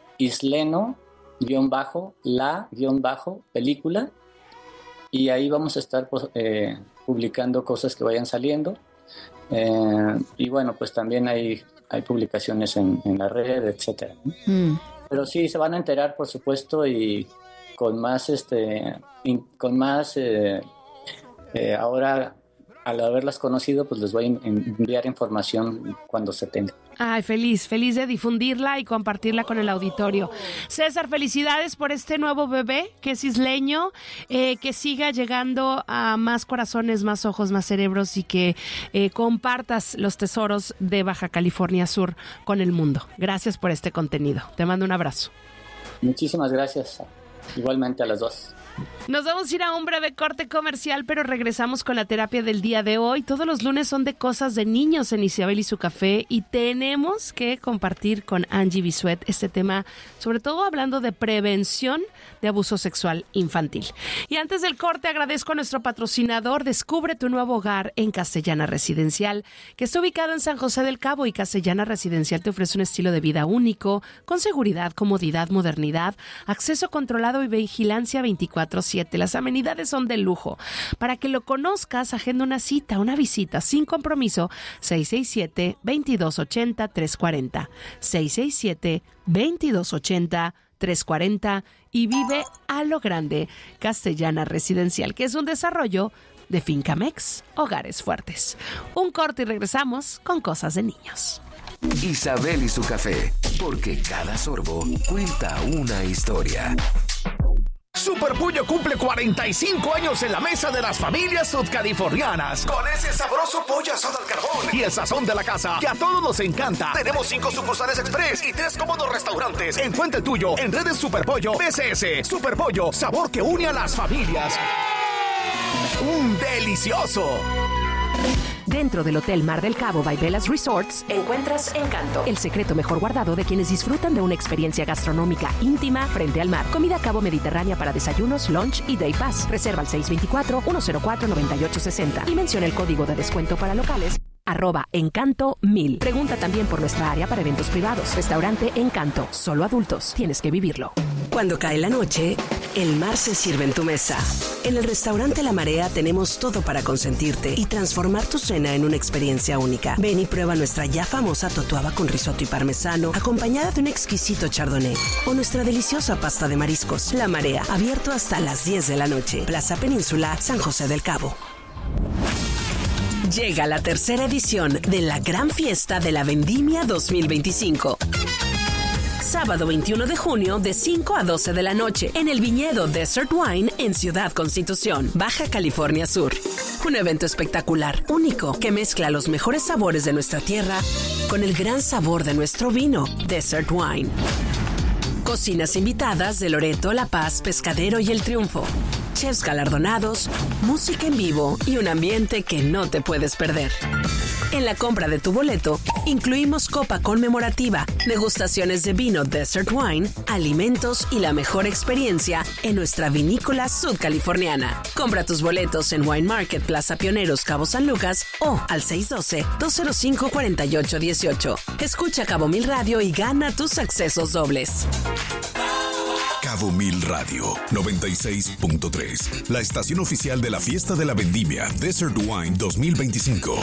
S3: isleno_la_película, y ahí vamos a estar publicando cosas que vayan saliendo. Y bueno, pues también hay publicaciones en la red, etcétera. Pero sí, se van a enterar, por supuesto, y con más ahora, al haberlas conocido, pues les voy a enviar información cuando se tenga.
S1: Ay, feliz de difundirla y compartirla con el auditorio. César, felicidades por este nuevo bebé que es Isleño, que siga llegando a más corazones, más ojos, más cerebros, y que compartas los tesoros de Baja California Sur con el mundo. Gracias por este contenido. Te mando un abrazo.
S3: Muchísimas gracias. Igualmente a las dos.
S1: Nos vamos a ir a un breve corte comercial, pero regresamos con la terapia del día de hoy. Todos los lunes son de cosas de niños en Isabel y su café, y tenemos que compartir con Angie Bisuet este tema, sobre todo hablando de prevención de abuso sexual infantil. Y antes del corte, agradezco a nuestro patrocinador. Descubre tu nuevo hogar en Castellana Residencial, que está ubicado en San José del Cabo, y Castellana Residencial te ofrece un estilo de vida único, con seguridad, comodidad, modernidad, acceso controlado y vigilancia 24/7. Las amenidades son de lujo. Para que lo conozcas, agenda una cita, una visita sin compromiso. 667-2280-340. 667-2280-340 y vive a lo grande. Castellana Residencial, que es un desarrollo de Fincamex, Hogares Fuertes. Un corte y regresamos con cosas de niños.
S12: Isabel y su café, porque cada sorbo cuenta una historia.
S4: Super Pollo cumple 45 años en la mesa de las familias sudcalifornianas. Con ese sabroso pollo asado al carbón y el sazón de la casa que a todos nos encanta. Tenemos 5 sucursales express y 3 cómodos restaurantes. Encuentra el tuyo en redes Super Pollo BCS. Super Pollo, sabor que une a las familias. ¡Un delicioso!
S6: Dentro del Hotel Mar del Cabo by Velas Resorts encuentras Encanto, el secreto mejor guardado de quienes disfrutan de una experiencia gastronómica íntima frente al mar. Comida Cabo Mediterránea para desayunos, lunch y day pass. Reserva al 624-104-9860 y menciona el código de descuento para locales @Encanto1000. Pregunta también por nuestra área para eventos privados. Restaurante Encanto, solo adultos. Tienes que vivirlo.
S7: Cuando cae la noche, el mar se sirve en tu mesa. En el restaurante La Marea tenemos todo para consentirte y transformar tu cena en una experiencia única. Ven y prueba nuestra ya famosa totuaba con risotto y parmesano, acompañada de un exquisito chardonnay, o nuestra deliciosa pasta de mariscos. La Marea, abierto hasta las 10 de la noche. Plaza Península, San José del Cabo. Llega la tercera edición de la Gran Fiesta de la Vendimia 2025. Sábado 21 de junio de 5 a 12 de la noche en el viñedo Desert Wine en Ciudad Constitución, Baja California Sur. Un evento espectacular, único, que mezcla los mejores sabores de nuestra tierra con el gran sabor de nuestro vino, Desert Wine. Cocinas invitadas de Loreto, La Paz, Pescadero y El Triunfo. Chefs galardonados, música en vivo y un ambiente que no te puedes perder. En la compra de tu boleto, incluimos copa conmemorativa, degustaciones de vino Desert Wine, alimentos y la mejor experiencia en nuestra vinícola sudcaliforniana. Compra tus boletos en Wine Market Plaza Pioneros Cabo San Lucas o al 612-205-4818. Escucha Cabo Mil Radio y gana tus accesos dobles.
S9: Cabo Mil Radio 96.3, la estación oficial de la fiesta de la vendimia Desert Wine 2025.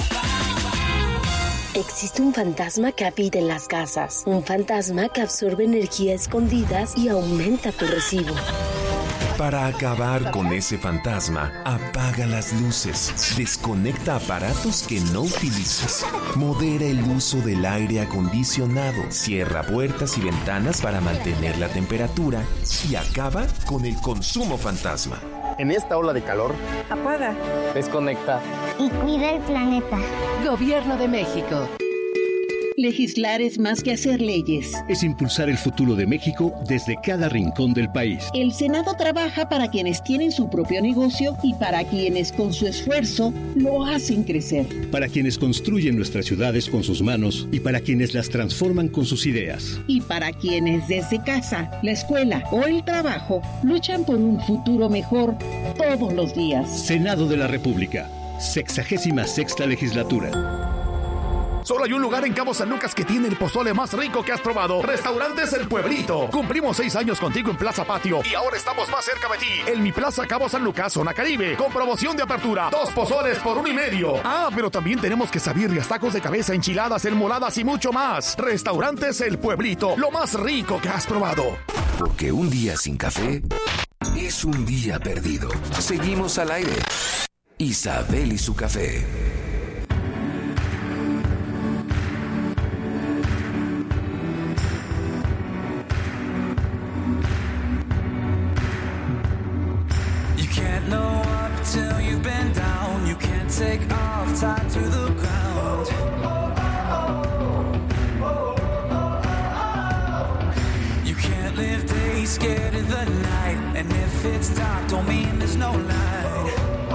S10: Existe un fantasma que habita en las casas, un fantasma que absorbe energía escondidas y aumenta tu recibo.
S13: Para acabar con ese fantasma, apaga las luces, desconecta aparatos que no utilices, modera el uso del aire acondicionado, cierra puertas y ventanas para mantener la temperatura y acaba con el consumo fantasma.
S14: En esta ola de calor,
S15: apaga,
S14: desconecta
S15: y cuida el planeta.
S6: Gobierno de México.
S16: Legislar es más que hacer leyes.
S17: Es impulsar el futuro de México desde cada rincón del país.
S16: El Senado trabaja para quienes tienen su propio negocio y para quienes con su esfuerzo lo hacen crecer.
S17: Para quienes construyen nuestras ciudades con sus manos y para quienes las transforman con sus ideas.
S16: Y para quienes desde casa, la escuela o el trabajo luchan por un futuro mejor todos los días.
S17: Senado de la República, 66ª legislatura.
S4: Solo hay un lugar en Cabo San Lucas que tiene el pozole más rico que has probado. Restaurantes El Pueblito. Cumplimos 6 años contigo en Plaza Patio y ahora estamos más cerca de ti. En mi Plaza Cabo San Lucas, zona Caribe, con promoción de apertura. 2 pozoles por $1.50. Ah, pero también tenemos quesadillas, tacos de cabeza, enchiladas, enmoladas y mucho más. Restaurantes El Pueblito, lo más rico que has probado.
S12: Porque un día sin café es un día perdido. Seguimos al aire. Isabel y su café.
S11: Know up till you've been down. You can't take off tied to the ground. You can't live days scared of the night. And if it's dark, don't mean there's no light.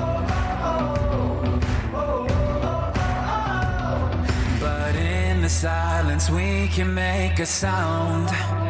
S11: But in the silence we can make a sound.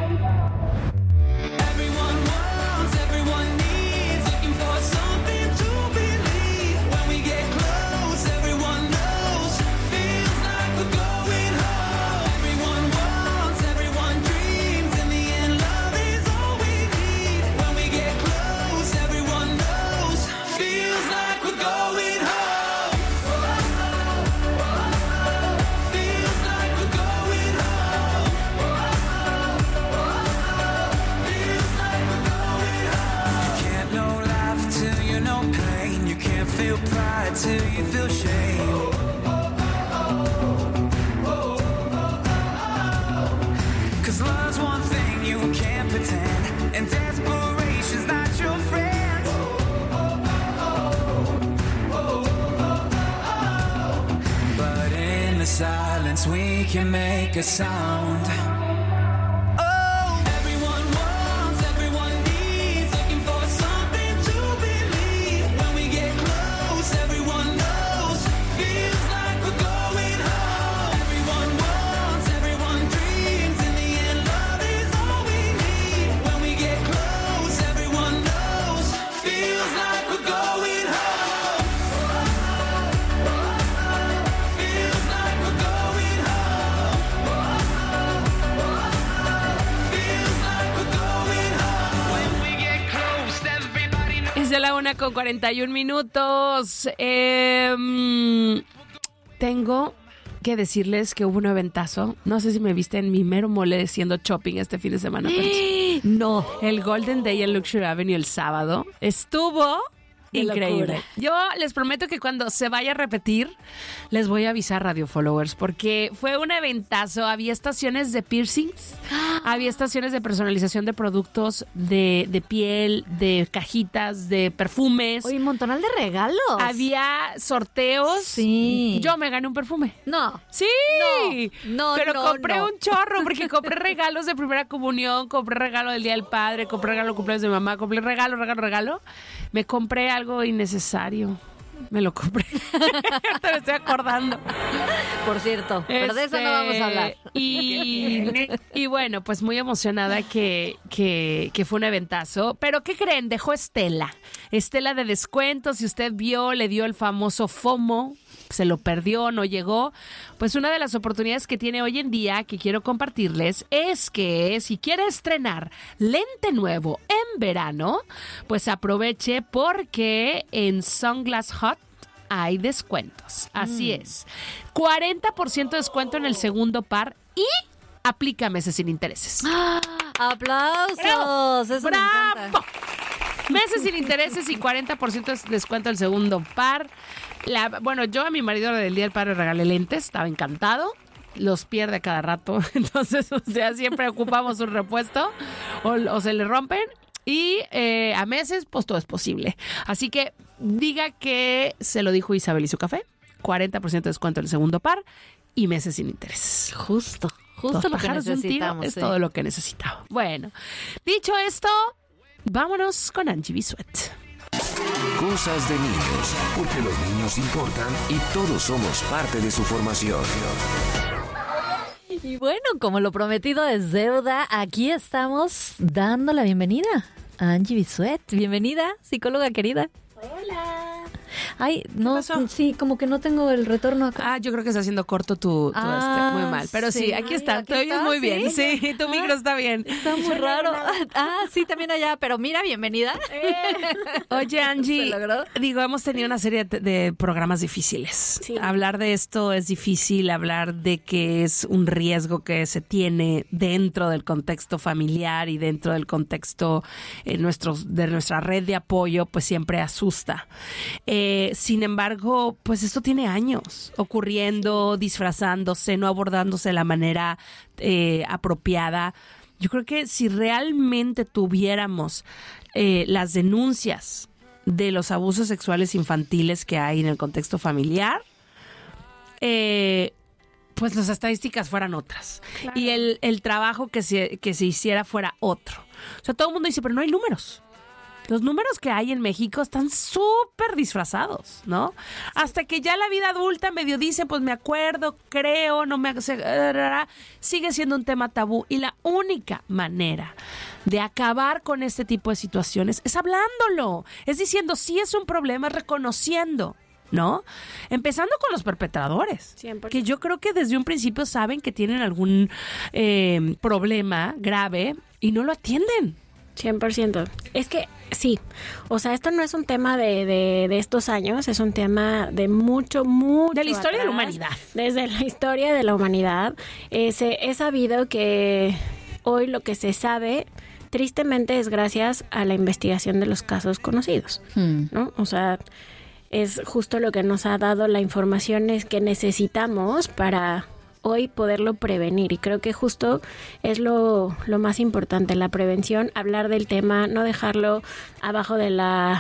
S11: Feel pride till you feel shame. Cause love's one thing you can't pretend, and desperation's not your friend. But in the silence we can make a sound.
S1: De la 1:41. Tengo que decirles que hubo un eventazo. No sé si me viste en mi mero mole haciendo shopping este fin de semana.
S2: No.
S1: El Golden Day en Luxury Avenue el sábado estuvo increíble. Yo les prometo que cuando se vaya a repetir, les voy a avisar, Radio Followers, porque fue un eventazo. Había estaciones de piercings, había estaciones de personalización de productos de piel, de cajitas, de perfumes.
S2: Oye, un montonal de regalos.
S1: Había sorteos.
S2: Sí.
S1: Yo me gané un perfume.
S2: No.
S1: Sí.
S2: No.
S1: Pero compré un chorro, porque compré regalos de primera comunión, compré regalo del Día del Padre, compré regalo de cumpleaños de mi mamá, compré regalo. Me compré algo innecesario. Me lo compré. Te me estoy acordando.
S2: Por cierto, pero de eso no vamos a hablar.
S1: Y bueno, pues muy emocionada que fue un eventazo. Pero ¿qué creen? Dejó Estela de descuentos. Si usted vio, le dio el famoso FOMO. Se lo perdió, no llegó. Pues una de las oportunidades que tiene hoy en día, que quiero compartirles, es que si quiere estrenar lente nuevo en verano, pues aproveche porque en Sunglass Hut hay descuentos. Así es. 40% de descuento en el segundo par y aplica meses sin intereses.
S2: ¡Aplausos! Eso me encanta.
S1: Meses sin intereses y 40% de descuento el segundo par. Bueno, yo a mi marido del Día del Padre regalé lentes, estaba encantado. Los pierde cada rato, entonces, o sea, siempre ocupamos un repuesto o se le rompen. Y a meses, pues todo es posible. Así que diga que se lo dijo Isabel y su café. 40% de descuento en el segundo par y meses sin intereses.
S2: Justo lo que necesitamos.
S1: Es todo lo que necesitaba. Bueno, dicho esto, vámonos con Angie Bisuet.
S12: Cosas de niños, porque los niños importan y todos somos parte de su formación.
S2: Y bueno, como lo prometido es deuda, aquí estamos dando la bienvenida a Angie Bisuet. Bienvenida, psicóloga querida.
S30: Hola.
S2: Ay, no, sí, como que no tengo el retorno acá.
S1: Yo creo que está haciendo corto tu muy mal. Pero sí, aquí está, te oyes muy bien. Sí, tu micro está bien.
S2: Está muy raro. Sí, también allá, pero mira, bienvenida.
S1: Oye, Angie, digo, hemos tenido una serie de programas difíciles. Sí. Hablar de esto es difícil, hablar de que es un riesgo que se tiene dentro del contexto familiar y dentro del contexto de nuestra red de apoyo, pues siempre asusta. Sin embargo, pues esto tiene años ocurriendo, disfrazándose, no abordándose de la manera apropiada. Yo creo que si realmente tuviéramos las denuncias de los abusos sexuales infantiles que hay en el contexto familiar, pues las estadísticas fueran otras. Claro. Y el trabajo que se hiciera fuera otro. O sea, todo el mundo dice, pero no hay números. Los números que hay en México están súper disfrazados, ¿no? Hasta que ya la vida adulta medio dice, pues me acuerdo, creo, no me... Sigue siendo un tema tabú. Y la única manera de acabar con este tipo de situaciones es hablándolo. Es diciendo, sí es un problema, reconociendo, ¿no? Empezando con los perpetradores. 100%. Que yo creo que desde un principio saben que tienen algún problema grave y no lo atienden.
S30: 100%. Es que sí, o sea, esto no es un tema de estos años, es un tema de mucho
S1: de la historia atrás, de la humanidad.
S30: Desde la historia de la humanidad. He sabido que hoy lo que se sabe, tristemente, es gracias a la investigación de los casos conocidos, ¿no? O sea, es justo lo que nos ha dado la información es que necesitamos para hoy poderlo prevenir, y creo que justo es lo más importante, la prevención, hablar del tema, no dejarlo abajo de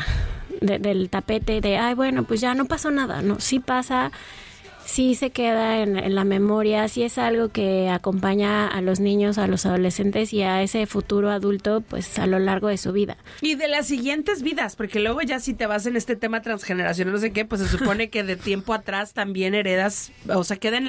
S30: del tapete de, ay, bueno, pues ya no pasó nada, no, sí pasa, sí se queda en la memoria, sí es algo que acompaña a los niños, a los adolescentes y a ese futuro adulto, pues a lo largo de su vida.
S1: Y de las siguientes vidas, porque luego ya si te vas en este tema transgeneracional, no sé qué, pues se supone que de tiempo atrás también heredas, o sea, queda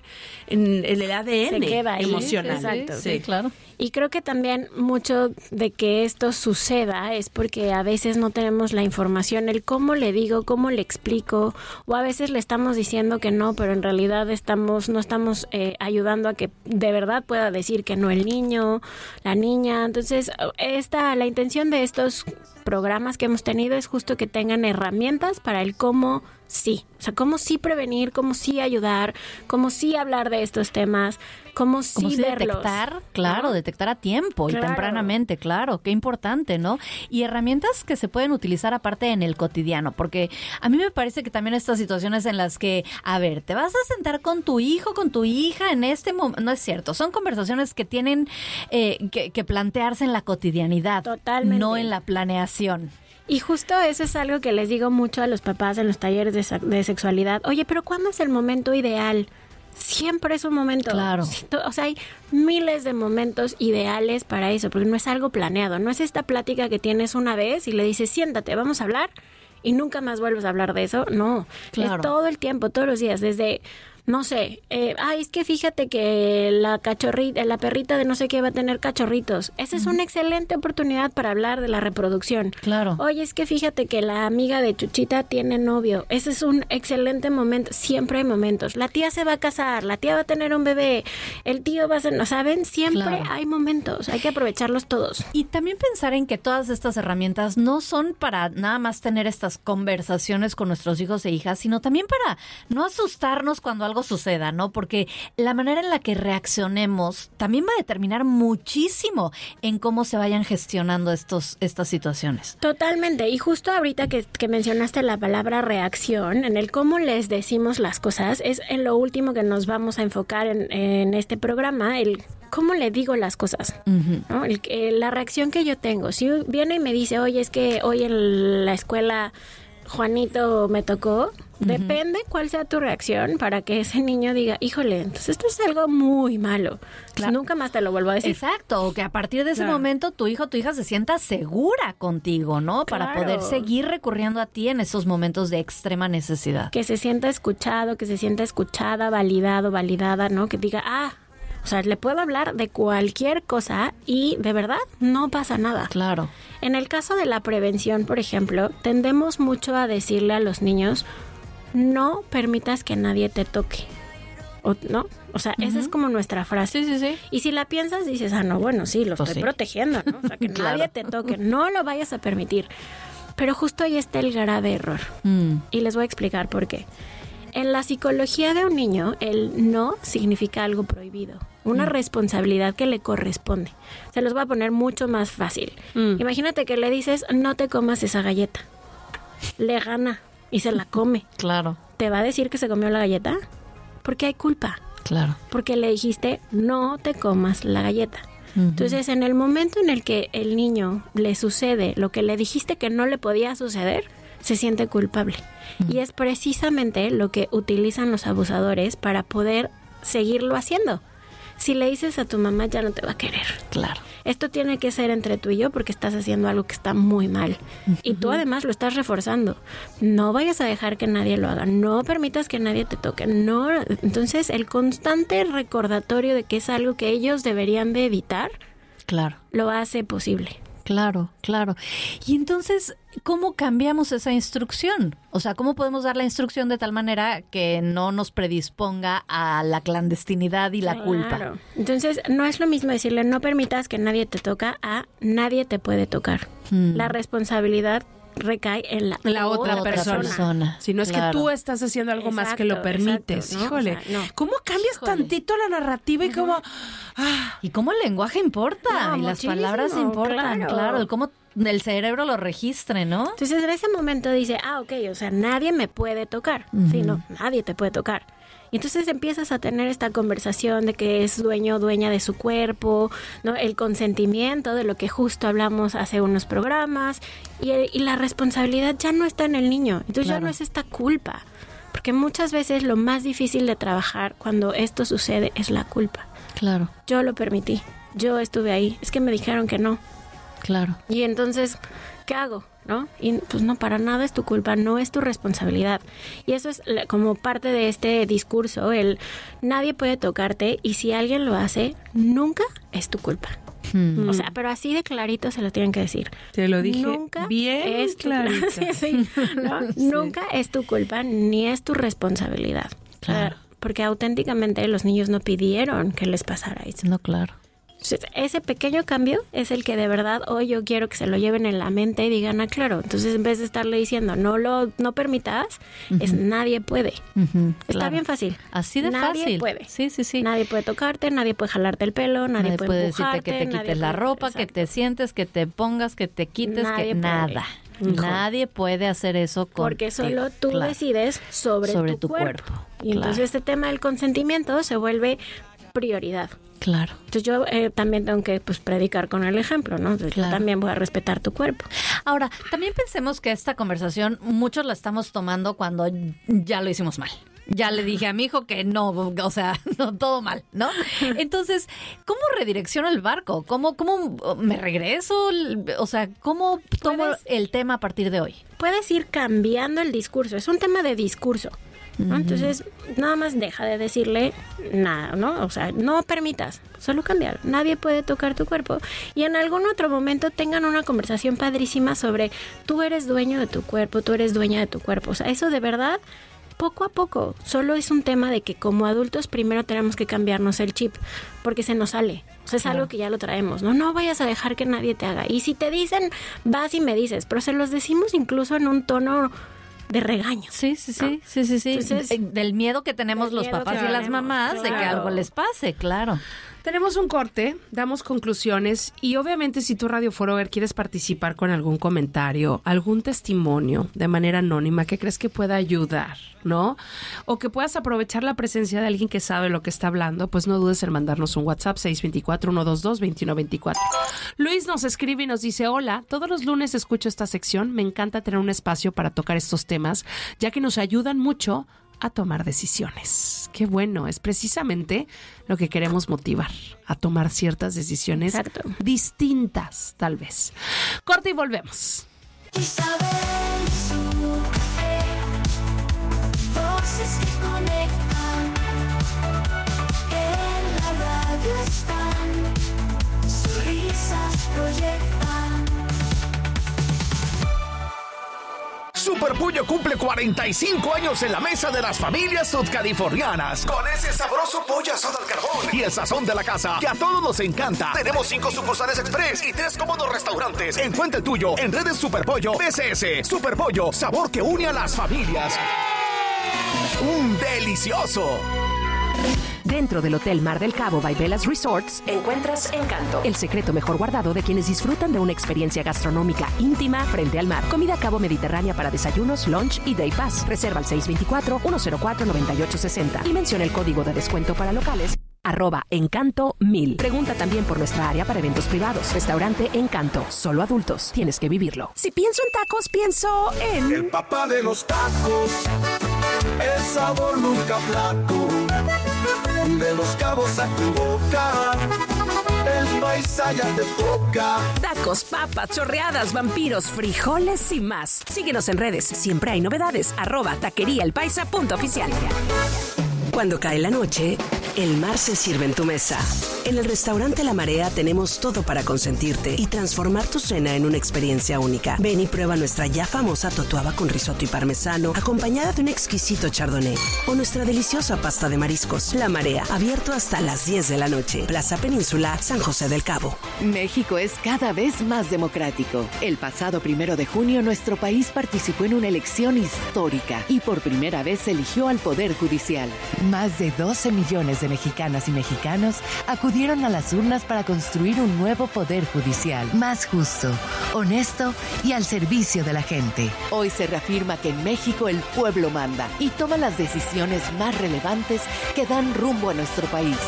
S1: en el ADN emocional.
S30: Exacto.
S1: Sí,
S30: claro. Y creo que también mucho de que esto suceda es porque a veces no tenemos la información, el cómo le digo, cómo le explico, o a veces le estamos diciendo que no, pero en realidad no estamos ayudando a que de verdad pueda decir que no el niño, la niña. Entonces, la intención de estos programas que hemos tenido es justo que tengan herramientas para el cómo sí, o sea, cómo sí prevenir, cómo sí ayudar, cómo sí hablar de estos temas, cómo sí verlos.
S2: Detectar, claro, detectar a tiempo y tempranamente, claro, qué importante, ¿no? Y herramientas que se pueden utilizar aparte en el cotidiano, porque a mí me parece que también estas situaciones en las que, a ver, te vas a sentar con tu hijo, con tu hija en este momento, no es cierto, son conversaciones que tienen que plantearse en la cotidianidad,
S30: totalmente,
S2: no en la planeación.
S30: Y justo eso es algo que les digo mucho a los papás en los talleres de sexualidad. Oye, pero ¿cuándo es el momento ideal? Siempre es un momento.
S2: Claro.
S30: O sea, hay miles de momentos ideales para eso, porque no es algo planeado. No es esta plática que tienes una vez y le dices, siéntate, vamos a hablar, y nunca más vuelves a hablar de eso. No,
S2: Claro.
S30: es todo el tiempo, todos los días, desde... No sé, es que fíjate que la perrita de no sé qué va a tener cachorritos. Esa es una excelente oportunidad para hablar de la reproducción.
S2: Claro.
S30: Oye, es que fíjate que la amiga de Chuchita tiene novio. Ese es un excelente momento. Siempre hay momentos. La tía se va a casar, la tía va a tener un bebé, el tío va a ser... ¿No saben? Siempre
S2: Claro.
S30: hay momentos. Hay que aprovecharlos todos.
S2: Y también pensar en que todas estas herramientas no son para nada más tener estas conversaciones con nuestros hijos e hijas, sino también para no asustarnos cuando algo suceda, ¿no? Porque la manera en la que reaccionemos también va a determinar muchísimo en cómo se vayan gestionando estas situaciones.
S30: Totalmente. Y justo ahorita que mencionaste la palabra reacción, en el cómo les decimos las cosas, es en lo último que nos vamos a enfocar en este programa, el cómo le digo las cosas, ¿no? La reacción que yo tengo. Si viene y me dice, oye, es que hoy en la escuela Juanito me tocó, depende cuál sea tu reacción para que ese niño diga, híjole, entonces esto es algo muy malo. Pues nunca más te lo vuelvo a decir.
S2: Exacto, o que a partir de ese momento tu hijo o tu hija se sienta segura contigo, ¿no? Para
S30: Claro.
S2: poder seguir recurriendo a ti en esos momentos de extrema necesidad.
S30: Que se sienta escuchado, que se sienta escuchada, validado, validada, ¿no? Que diga, o sea, le puedo hablar de cualquier cosa y de verdad no pasa nada.
S2: Claro.
S30: En el caso de la prevención, por ejemplo, tendemos mucho a decirle a los niños, no permitas que nadie te toque. ¿No? O sea, esa es como nuestra frase.
S2: Sí, sí, sí.
S30: Y si la piensas, dices, no, bueno, sí, lo
S2: Pues
S30: estoy
S2: sí.
S30: protegiendo, ¿no? O sea, que
S2: Claro.
S30: nadie te toque, no lo vayas a permitir. Pero justo ahí está el grave error. Y les voy a explicar por qué. En la psicología de un niño, el no significa algo prohibido, una responsabilidad que le corresponde. Se los voy a poner mucho más fácil. Imagínate que le dices, no te comas esa galleta. Le gana y se la come.
S2: Claro.
S30: ¿Te va a decir que se comió la galleta? Porque hay culpa.
S2: Claro.
S30: Porque le dijiste, no te comas la galleta. Entonces, en el momento en el que el niño le sucede lo que le dijiste que no le podía suceder, se siente culpable. Y es precisamente lo que utilizan los abusadores para poder seguirlo haciendo. Si le dices a tu mamá, ya no te va a querer.
S2: Claro.
S30: Esto tiene que ser entre tú y yo porque estás haciendo algo que está muy mal. Y tú además lo estás reforzando. No vayas a dejar que nadie lo haga. No permitas que nadie te toque. No. Entonces, el constante recordatorio de que es algo que ellos deberían de evitar,
S2: claro,
S30: lo hace posible.
S2: Claro, claro. Y entonces, ¿cómo cambiamos esa instrucción? O sea, ¿cómo podemos dar la instrucción de tal manera que no nos predisponga a la clandestinidad y la culpa?
S30: Entonces, no es lo mismo decirle no permitas que nadie te toca a nadie te puede tocar. La responsabilidad recae en la
S1: otra persona. Si no es
S2: Claro.
S1: que tú estás haciendo algo más que lo permites.
S30: exacto, ¿no?
S1: Híjole,
S30: O sea, no.
S1: ¿cómo cambias tantito la narrativa y cómo...
S2: Y cómo el lenguaje importa,
S30: No,
S2: y las
S30: muchísimo,
S2: palabras importan, claro, el cómo el cerebro lo registre, ¿no?
S30: Entonces, en ese momento dice, ok, o sea, nadie me puede tocar. Sí, no, nadie te puede tocar. Y entonces empiezas a tener esta conversación de que es dueño o dueña de su cuerpo, ¿no? El consentimiento, de lo que justo hablamos hace unos programas, y la responsabilidad ya no está en el niño. Entonces ya no es esta culpa. Porque muchas veces lo más difícil de trabajar cuando esto sucede es la culpa.
S2: Claro.
S30: Yo lo permití, yo estuve ahí, es que me dijeron que no.
S2: Claro.
S30: Y entonces, ¿qué hago? ¿No? Y pues no, para nada es tu culpa, no es tu responsabilidad. Y eso es como parte de este discurso, el nadie puede tocarte y si alguien lo hace, nunca es tu culpa. O sea, pero así de clarito se lo tienen que decir.
S1: Te lo dije
S30: Nunca
S1: bien
S30: es tu
S1: clarito.
S30: sí, ¿no?
S1: Sí.
S30: Nunca es tu culpa ni es tu responsabilidad.
S2: Claro.
S30: Porque auténticamente los niños no pidieron que les pasara eso.
S2: No, claro.
S30: Entonces, ese pequeño cambio es el que de verdad hoy yo quiero que se lo lleven en la mente y digan, claro. Entonces, en vez de estarle diciendo, no permitas, es nadie puede. Está
S2: claro.
S30: bien fácil.
S2: Así de
S30: nadie
S2: fácil.
S30: Puede.
S2: Sí, sí, sí.
S30: Nadie puede tocarte, nadie puede jalarte el pelo, nadie puede
S2: decirte
S30: empujarte,
S2: que te
S30: nadie
S2: quites la
S30: puede-
S2: ropa, que
S30: Exacto.
S2: te sientes, que te pongas, que te quites,
S30: Nadie
S2: que
S30: puede.
S2: nada. Nadie puede hacer eso contigo.
S30: Porque solo tú
S2: Claro.
S30: decides sobre tu cuerpo. Y
S2: Claro.
S30: entonces este tema del consentimiento se vuelve prioridad.
S2: Claro.
S30: Entonces yo también tengo que predicar con el ejemplo, ¿no? Entonces
S2: Claro.
S30: yo también voy a respetar tu cuerpo.
S2: Ahora, también pensemos que esta conversación muchos la estamos tomando cuando ya lo hicimos mal. Ya le dije a mi hijo que no, o sea, no, todo mal, ¿no? Entonces, ¿cómo redirecciono el barco? ¿Cómo me regreso? O sea, ¿cómo tomo el tema a partir de hoy?
S30: Puedes ir cambiando el discurso. Es un tema de discurso, ¿no? Entonces, nada más deja de decirle nada, ¿no? O sea, no permitas, solo cambiar. Nadie puede tocar tu cuerpo. Y en algún otro momento tengan una conversación padrísima sobre tú eres dueño de tu cuerpo, tú eres dueña de tu cuerpo. O sea, eso de verdad, poco a poco. Solo es un tema de que como adultos primero tenemos que cambiarnos el chip, porque se nos sale. O sea, es algo que ya lo traemos, ¿no? No vayas a dejar que nadie te haga. Y si te dicen, vas y me dices, pero se los decimos incluso en un tono de regaño.
S2: Sí. Entonces, del miedo que tenemos los papás y las mamás de que algo les pase, claro.
S1: Tenemos un corte, damos conclusiones y obviamente si tú Radio Forever quieres participar con algún comentario, algún testimonio de manera anónima que crees que pueda ayudar, ¿no? O que puedas aprovechar la presencia de alguien que sabe lo que está hablando, pues no dudes en mandarnos un WhatsApp 624-122-2124. Luis nos escribe y nos dice, hola, todos los lunes escucho esta sección, me encanta tener un espacio para tocar estos temas, ya que nos ayudan mucho a tomar decisiones. Qué bueno, es precisamente lo que queremos motivar, a tomar ciertas decisiones distintas, tal vez. Corte y volvemos.
S5: Isabel y su café, voces que conectan, en la radio están, sus risas proyectan.
S4: Super Pollo cumple 45 años en la mesa de las familias sudcalifornianas. Con ese sabroso pollo asado al carbón y el sazón de la casa que a todos nos encanta. Tenemos 5 sucursales express y 3 cómodos restaurantes. Encuentra el tuyo en redes Super Pollo PSS. Super Pollo, sabor que une a las familias. ¡Un delicioso!
S6: Dentro del Hotel Mar del Cabo by Velas Resorts, encuentras Encanto, el secreto mejor guardado de quienes disfrutan de una experiencia gastronómica íntima frente al mar. Comida Cabo Mediterránea para desayunos, lunch y day pass. Reserva al 624-104-9860 y menciona el código de descuento para locales @Encanto1000. Pregunta también por nuestra área para eventos privados. Restaurante Encanto. Solo adultos. Tienes que vivirlo. Si pienso en tacos, pienso en...
S11: El papá de los tacos, el sabor nunca flaco, de Los Cabos a tu boca, el país allá te toca.
S6: Tacos, papas, chorreadas, vampiros, frijoles y más. Síguenos en redes. Siempre hay novedades. @taqueriaelpaisa.oficial. Cuando cae la noche, el mar se sirve en tu mesa. En el restaurante La Marea tenemos todo para consentirte y transformar tu cena en una experiencia única. Ven y prueba nuestra ya famosa totuaba con risotto y parmesano, acompañada de un exquisito chardonnay, o nuestra deliciosa pasta de mariscos. La Marea, abierto hasta las 10 de la noche. Plaza Península, San José del Cabo.
S18: México es cada vez más democrático. El pasado 1 de junio, nuestro país participó en una elección histórica y por primera vez eligió al Poder Judicial.
S19: Más de 12 millones de mexicanas y mexicanos acudieron a las urnas para construir un nuevo poder judicial, más justo, honesto y al servicio de la gente.
S18: Hoy se reafirma que en México el pueblo manda y toma las decisiones más relevantes que dan rumbo a nuestro país.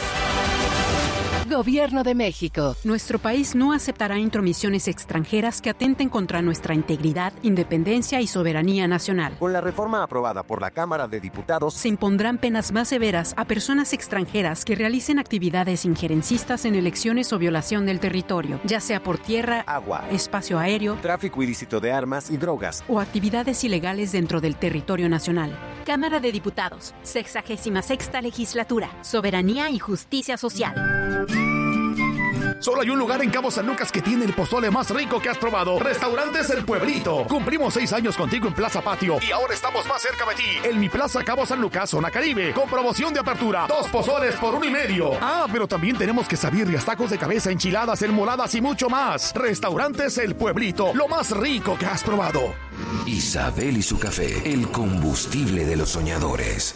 S19: Gobierno de México.
S20: Nuestro país no aceptará intromisiones extranjeras que atenten contra nuestra integridad, independencia y soberanía nacional.
S21: Con la reforma aprobada por la Cámara de Diputados,
S20: se impondrán penas más severas a personas extranjeras que realicen actividades injerencistas en elecciones o violación del territorio, ya sea por tierra,
S21: agua,
S20: espacio aéreo,
S21: tráfico ilícito de armas y drogas,
S20: o actividades ilegales dentro del territorio nacional.
S22: Cámara de Diputados, 66ª Legislatura, Soberanía y Justicia Social.
S4: Solo hay un lugar en Cabo San Lucas que tiene el pozole más rico que has probado. Restaurantes El Pueblito. Cumplimos 6 años contigo en Plaza Patio y ahora estamos más cerca de ti. En mi Plaza Cabo San Lucas, zona Caribe, con promoción de apertura. 2 pozoles por $1.50. Ah, pero también tenemos quesadillas, tacos de cabeza, enchiladas, enmoladas y mucho más. Restaurantes El Pueblito, lo más rico que has probado.
S12: Isabel y su café, el combustible de los soñadores.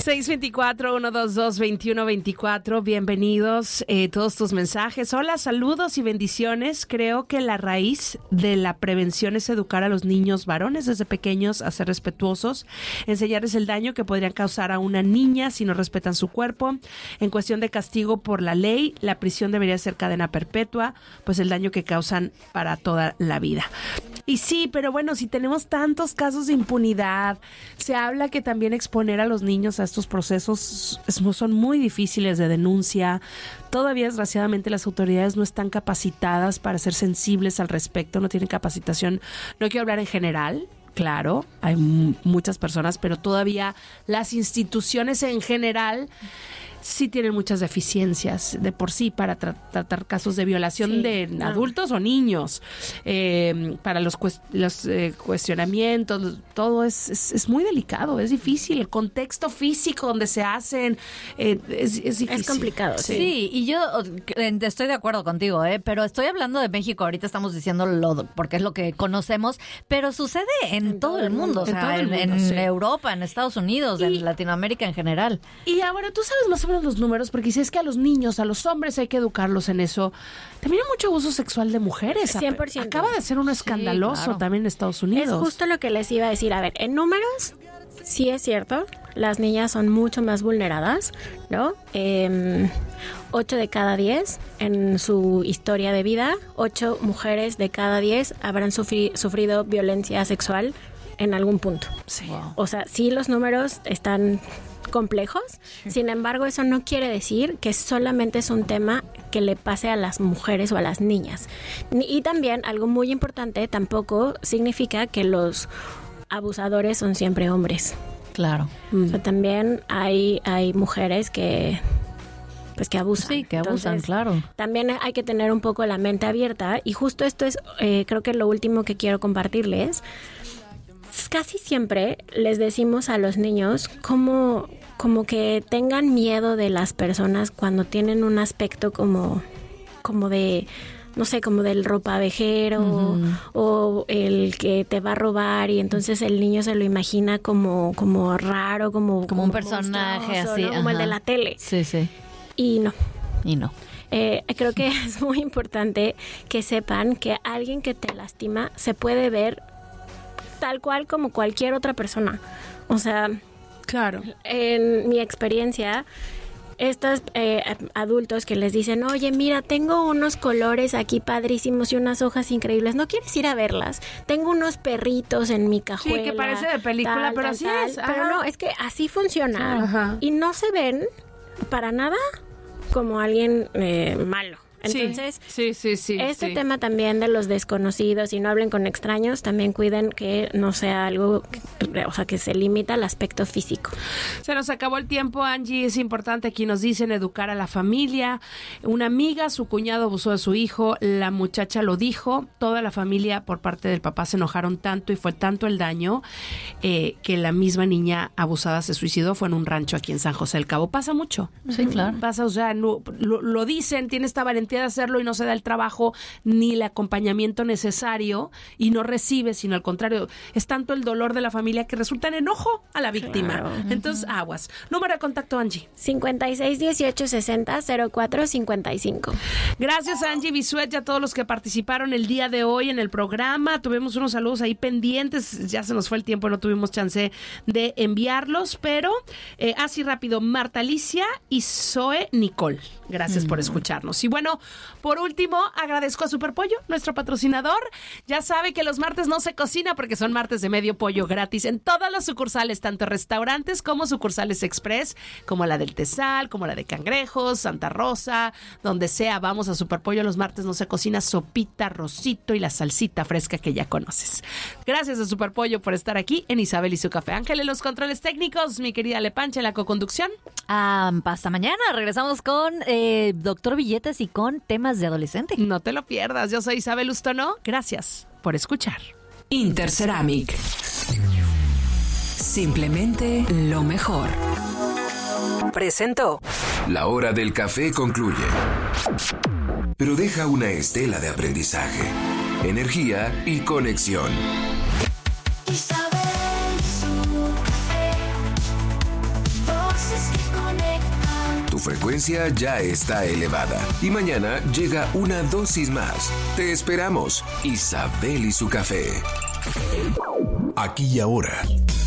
S1: 624-122-2124, bienvenidos todos tus mensajes. Hola, saludos y bendiciones. Creo que la raíz de la prevención es educar a los niños varones desde pequeños a ser respetuosos, enseñarles el daño que podrían causar a una niña si no respetan su cuerpo. En cuestión de castigo por la ley, la prisión debería ser cadena perpetua, pues el daño que causan para toda la vida. Y sí, pero bueno, si tenemos tantos casos de impunidad, se habla que también exponer a los niños a estos procesos son muy difíciles de denuncia. Todavía, desgraciadamente, las autoridades no están capacitadas para ser sensibles al respecto, no tienen capacitación. No quiero hablar en general, claro, hay muchas personas, pero todavía las instituciones en general sí tienen muchas deficiencias de por sí para tratar casos de violación de adultos o niños. Para los cuestionamientos, todo es muy delicado, es difícil. El contexto físico donde se hacen es difícil.
S30: Es complicado.
S2: Sí, y yo estoy de acuerdo contigo, pero estoy hablando de México, ahorita estamos diciéndolo porque es lo que conocemos, pero sucede en todo el mundo, o sea, en Europa, en Estados Unidos, en Latinoamérica en general.
S1: Y ahora, tú sabes más o menos los números, porque si es que a los niños, a los hombres hay que educarlos en eso. También hay mucho abuso sexual de mujeres.
S30: 100%.
S1: Acaba de ser uno escandaloso también en Estados Unidos.
S30: Es justo lo que les iba a decir. A ver, en números, sí es cierto, las niñas son mucho más vulneradas, ¿no? 8 de cada 10 en su historia de vida, 8 mujeres de cada 10 habrán sufrido violencia sexual en algún punto.
S1: Sí.
S30: Wow. O sea, sí, los números están complejos, sin embargo, eso no quiere decir que solamente es un tema que le pase a las mujeres o a las niñas. Y también, algo muy importante, tampoco significa que los abusadores son siempre hombres.
S2: Claro.
S30: O sea, también hay mujeres que abusan.
S2: Sí, que abusan. Entonces, claro.
S30: También hay que tener un poco la mente abierta, y justo esto es, creo que lo último que quiero compartirles. Casi siempre les decimos a los niños como que tengan miedo de las personas cuando tienen un aspecto como de, no sé, como del ropavejero, o el que te va a robar, y entonces el niño se lo imagina como raro, como
S2: un personaje así,
S30: ¿no? Como el de la tele.
S2: Sí, sí.
S30: Y no.
S2: Creo
S30: que es muy importante que sepan que alguien que te lastima se puede ver tal cual como cualquier otra persona. O sea,
S1: claro.
S30: En mi experiencia, estos adultos que les dicen, oye, mira, tengo unos colores aquí padrísimos y unas hojas increíbles, ¿no quieres ir a verlas? Tengo unos perritos en mi cajuela.
S1: Sí, que parece de película, pero así es.
S30: Pero no, es que así funciona.
S1: Ajá.
S30: Y no se ven para nada como alguien malo. Entonces,
S1: sí,
S30: tema también de los desconocidos y no hablen con extraños, también cuiden que no sea algo, que se limita al aspecto físico.
S1: Se nos acabó el tiempo, Angie. Es importante, aquí nos dicen, educar a la familia. Una amiga, su cuñado abusó de su hijo, la muchacha lo dijo, toda la familia por parte del papá se enojaron tanto y fue tanto el daño que la misma niña abusada se suicidó. Fue en un rancho aquí en San José del Cabo. Pasa mucho.
S2: Sí, claro.
S1: Pasa, o sea, lo dicen, tiene esta valentía de hacerlo y no se da el trabajo ni el acompañamiento necesario y no recibe, sino al contrario, es tanto el dolor de la familia que resulta en enojo a la víctima.
S30: Claro.
S1: Entonces, aguas. Número de contacto, Angie.
S30: 5618600455.
S1: Gracias, Angie Bisuet, y a todos los que participaron el día de hoy en el programa. Tuvimos unos saludos ahí pendientes, ya se nos fue el tiempo, no tuvimos chance de enviarlos, pero así rápido, Marta Alicia y Zoe Nicole. Gracias por escucharnos. Y bueno, por último, agradezco a Superpollo, nuestro patrocinador. Ya sabe que los martes no se cocina porque son martes de medio pollo gratis en todas las sucursales, tanto restaurantes como sucursales express, como la del Tesal, como la de Cangrejos, Santa Rosa, donde sea. Vamos a Superpollo, los martes no se cocina, sopita, arrocito y la salsita fresca que ya conoces. Gracias a Superpollo por estar aquí en Isabel y su café. Ángel en los controles técnicos, mi querida Lepancha en la coconducción.
S2: Hasta mañana, regresamos con Doctor Billetes y con temas de adolescente.
S1: No te lo pierdas, yo soy Isabel Ustono. Gracias por escuchar.
S6: Interceramic. Simplemente lo mejor. Presentó.
S12: La hora del café concluye, pero deja una estela de aprendizaje, energía y conexión.
S5: Isabel y su café, voz
S12: tu frecuencia ya está elevada y mañana llega una dosis más. Te esperamos. Isabel y su café.
S9: Aquí y ahora,